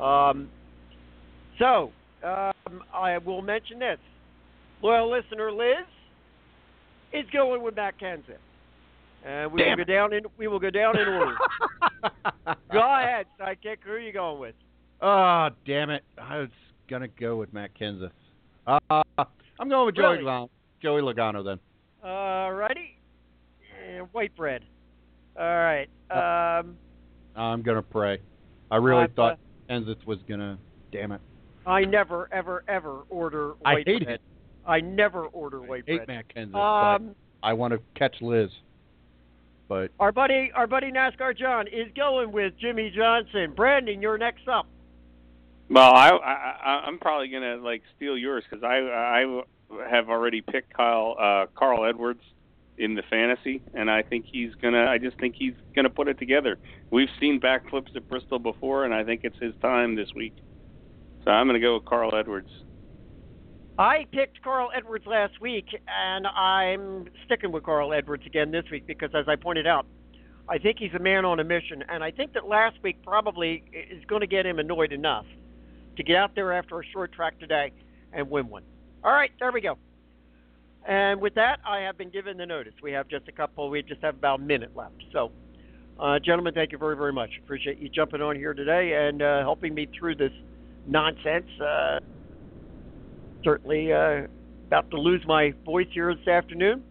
So I will mention this. Loyal listener Liz is going with Matt Kenseth. And we will go down in order. Go ahead, Sidekick. Who are you going with? Oh, damn it. I was going to go with Matt Kenseth. I'm going with Joey Logano then. All righty. White bread. All right. I'm going to pray. I really thought Kenseth was going to. Damn it. I never, ever, ever order white bread. It. I never order white bread. I hate Matt Kenseth, but I want to catch Liz. But our buddy NASCAR John is going with Jimmy Johnson. Brandon, you're next up. Well, I'm probably gonna steal yours because I have already picked Carl Edwards in the fantasy, and I just think he's gonna put it together. We've seen backflips at Bristol before, and I think it's his time this week. So I'm gonna go with Carl Edwards. I picked Carl Edwards last week, and I'm sticking with Carl Edwards again this week because, as I pointed out, I think he's a man on a mission, and I think that last week probably is going to get him annoyed enough to get out there after a short track today and win one. All right, there we go. And with that, I have been given the notice. We have just have about a minute left. So, gentlemen, thank you very, very much. Appreciate you jumping on here today and helping me through this nonsense. Certainly about to lose my voice here this afternoon.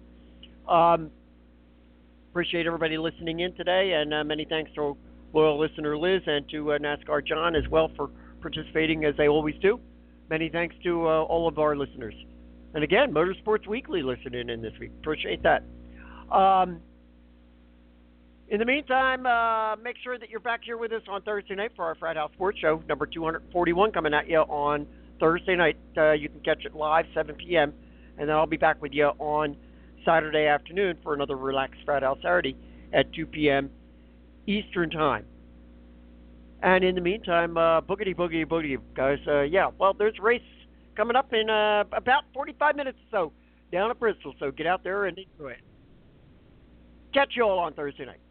Appreciate everybody listening in today, and many thanks to loyal listener Liz and to NASCAR John as well for participating as they always do. Many thanks to all of our listeners. And again, Motorsports Weekly listening in this week. Appreciate that. In the meantime, make sure that you're back here with us on Thursday night for our Frat House Sports Show, number 241, coming at you on Thursday night. You can catch it live, 7 p.m., and then I'll be back with you on Saturday afternoon for another relaxed Frat House Saturday at 2 p.m. Eastern Time. And in the meantime, boogity, boogity, boogity, guys. Well, there's a race coming up in about 45 minutes or so down at Bristol. So get out there and enjoy it. Catch you all on Thursday night.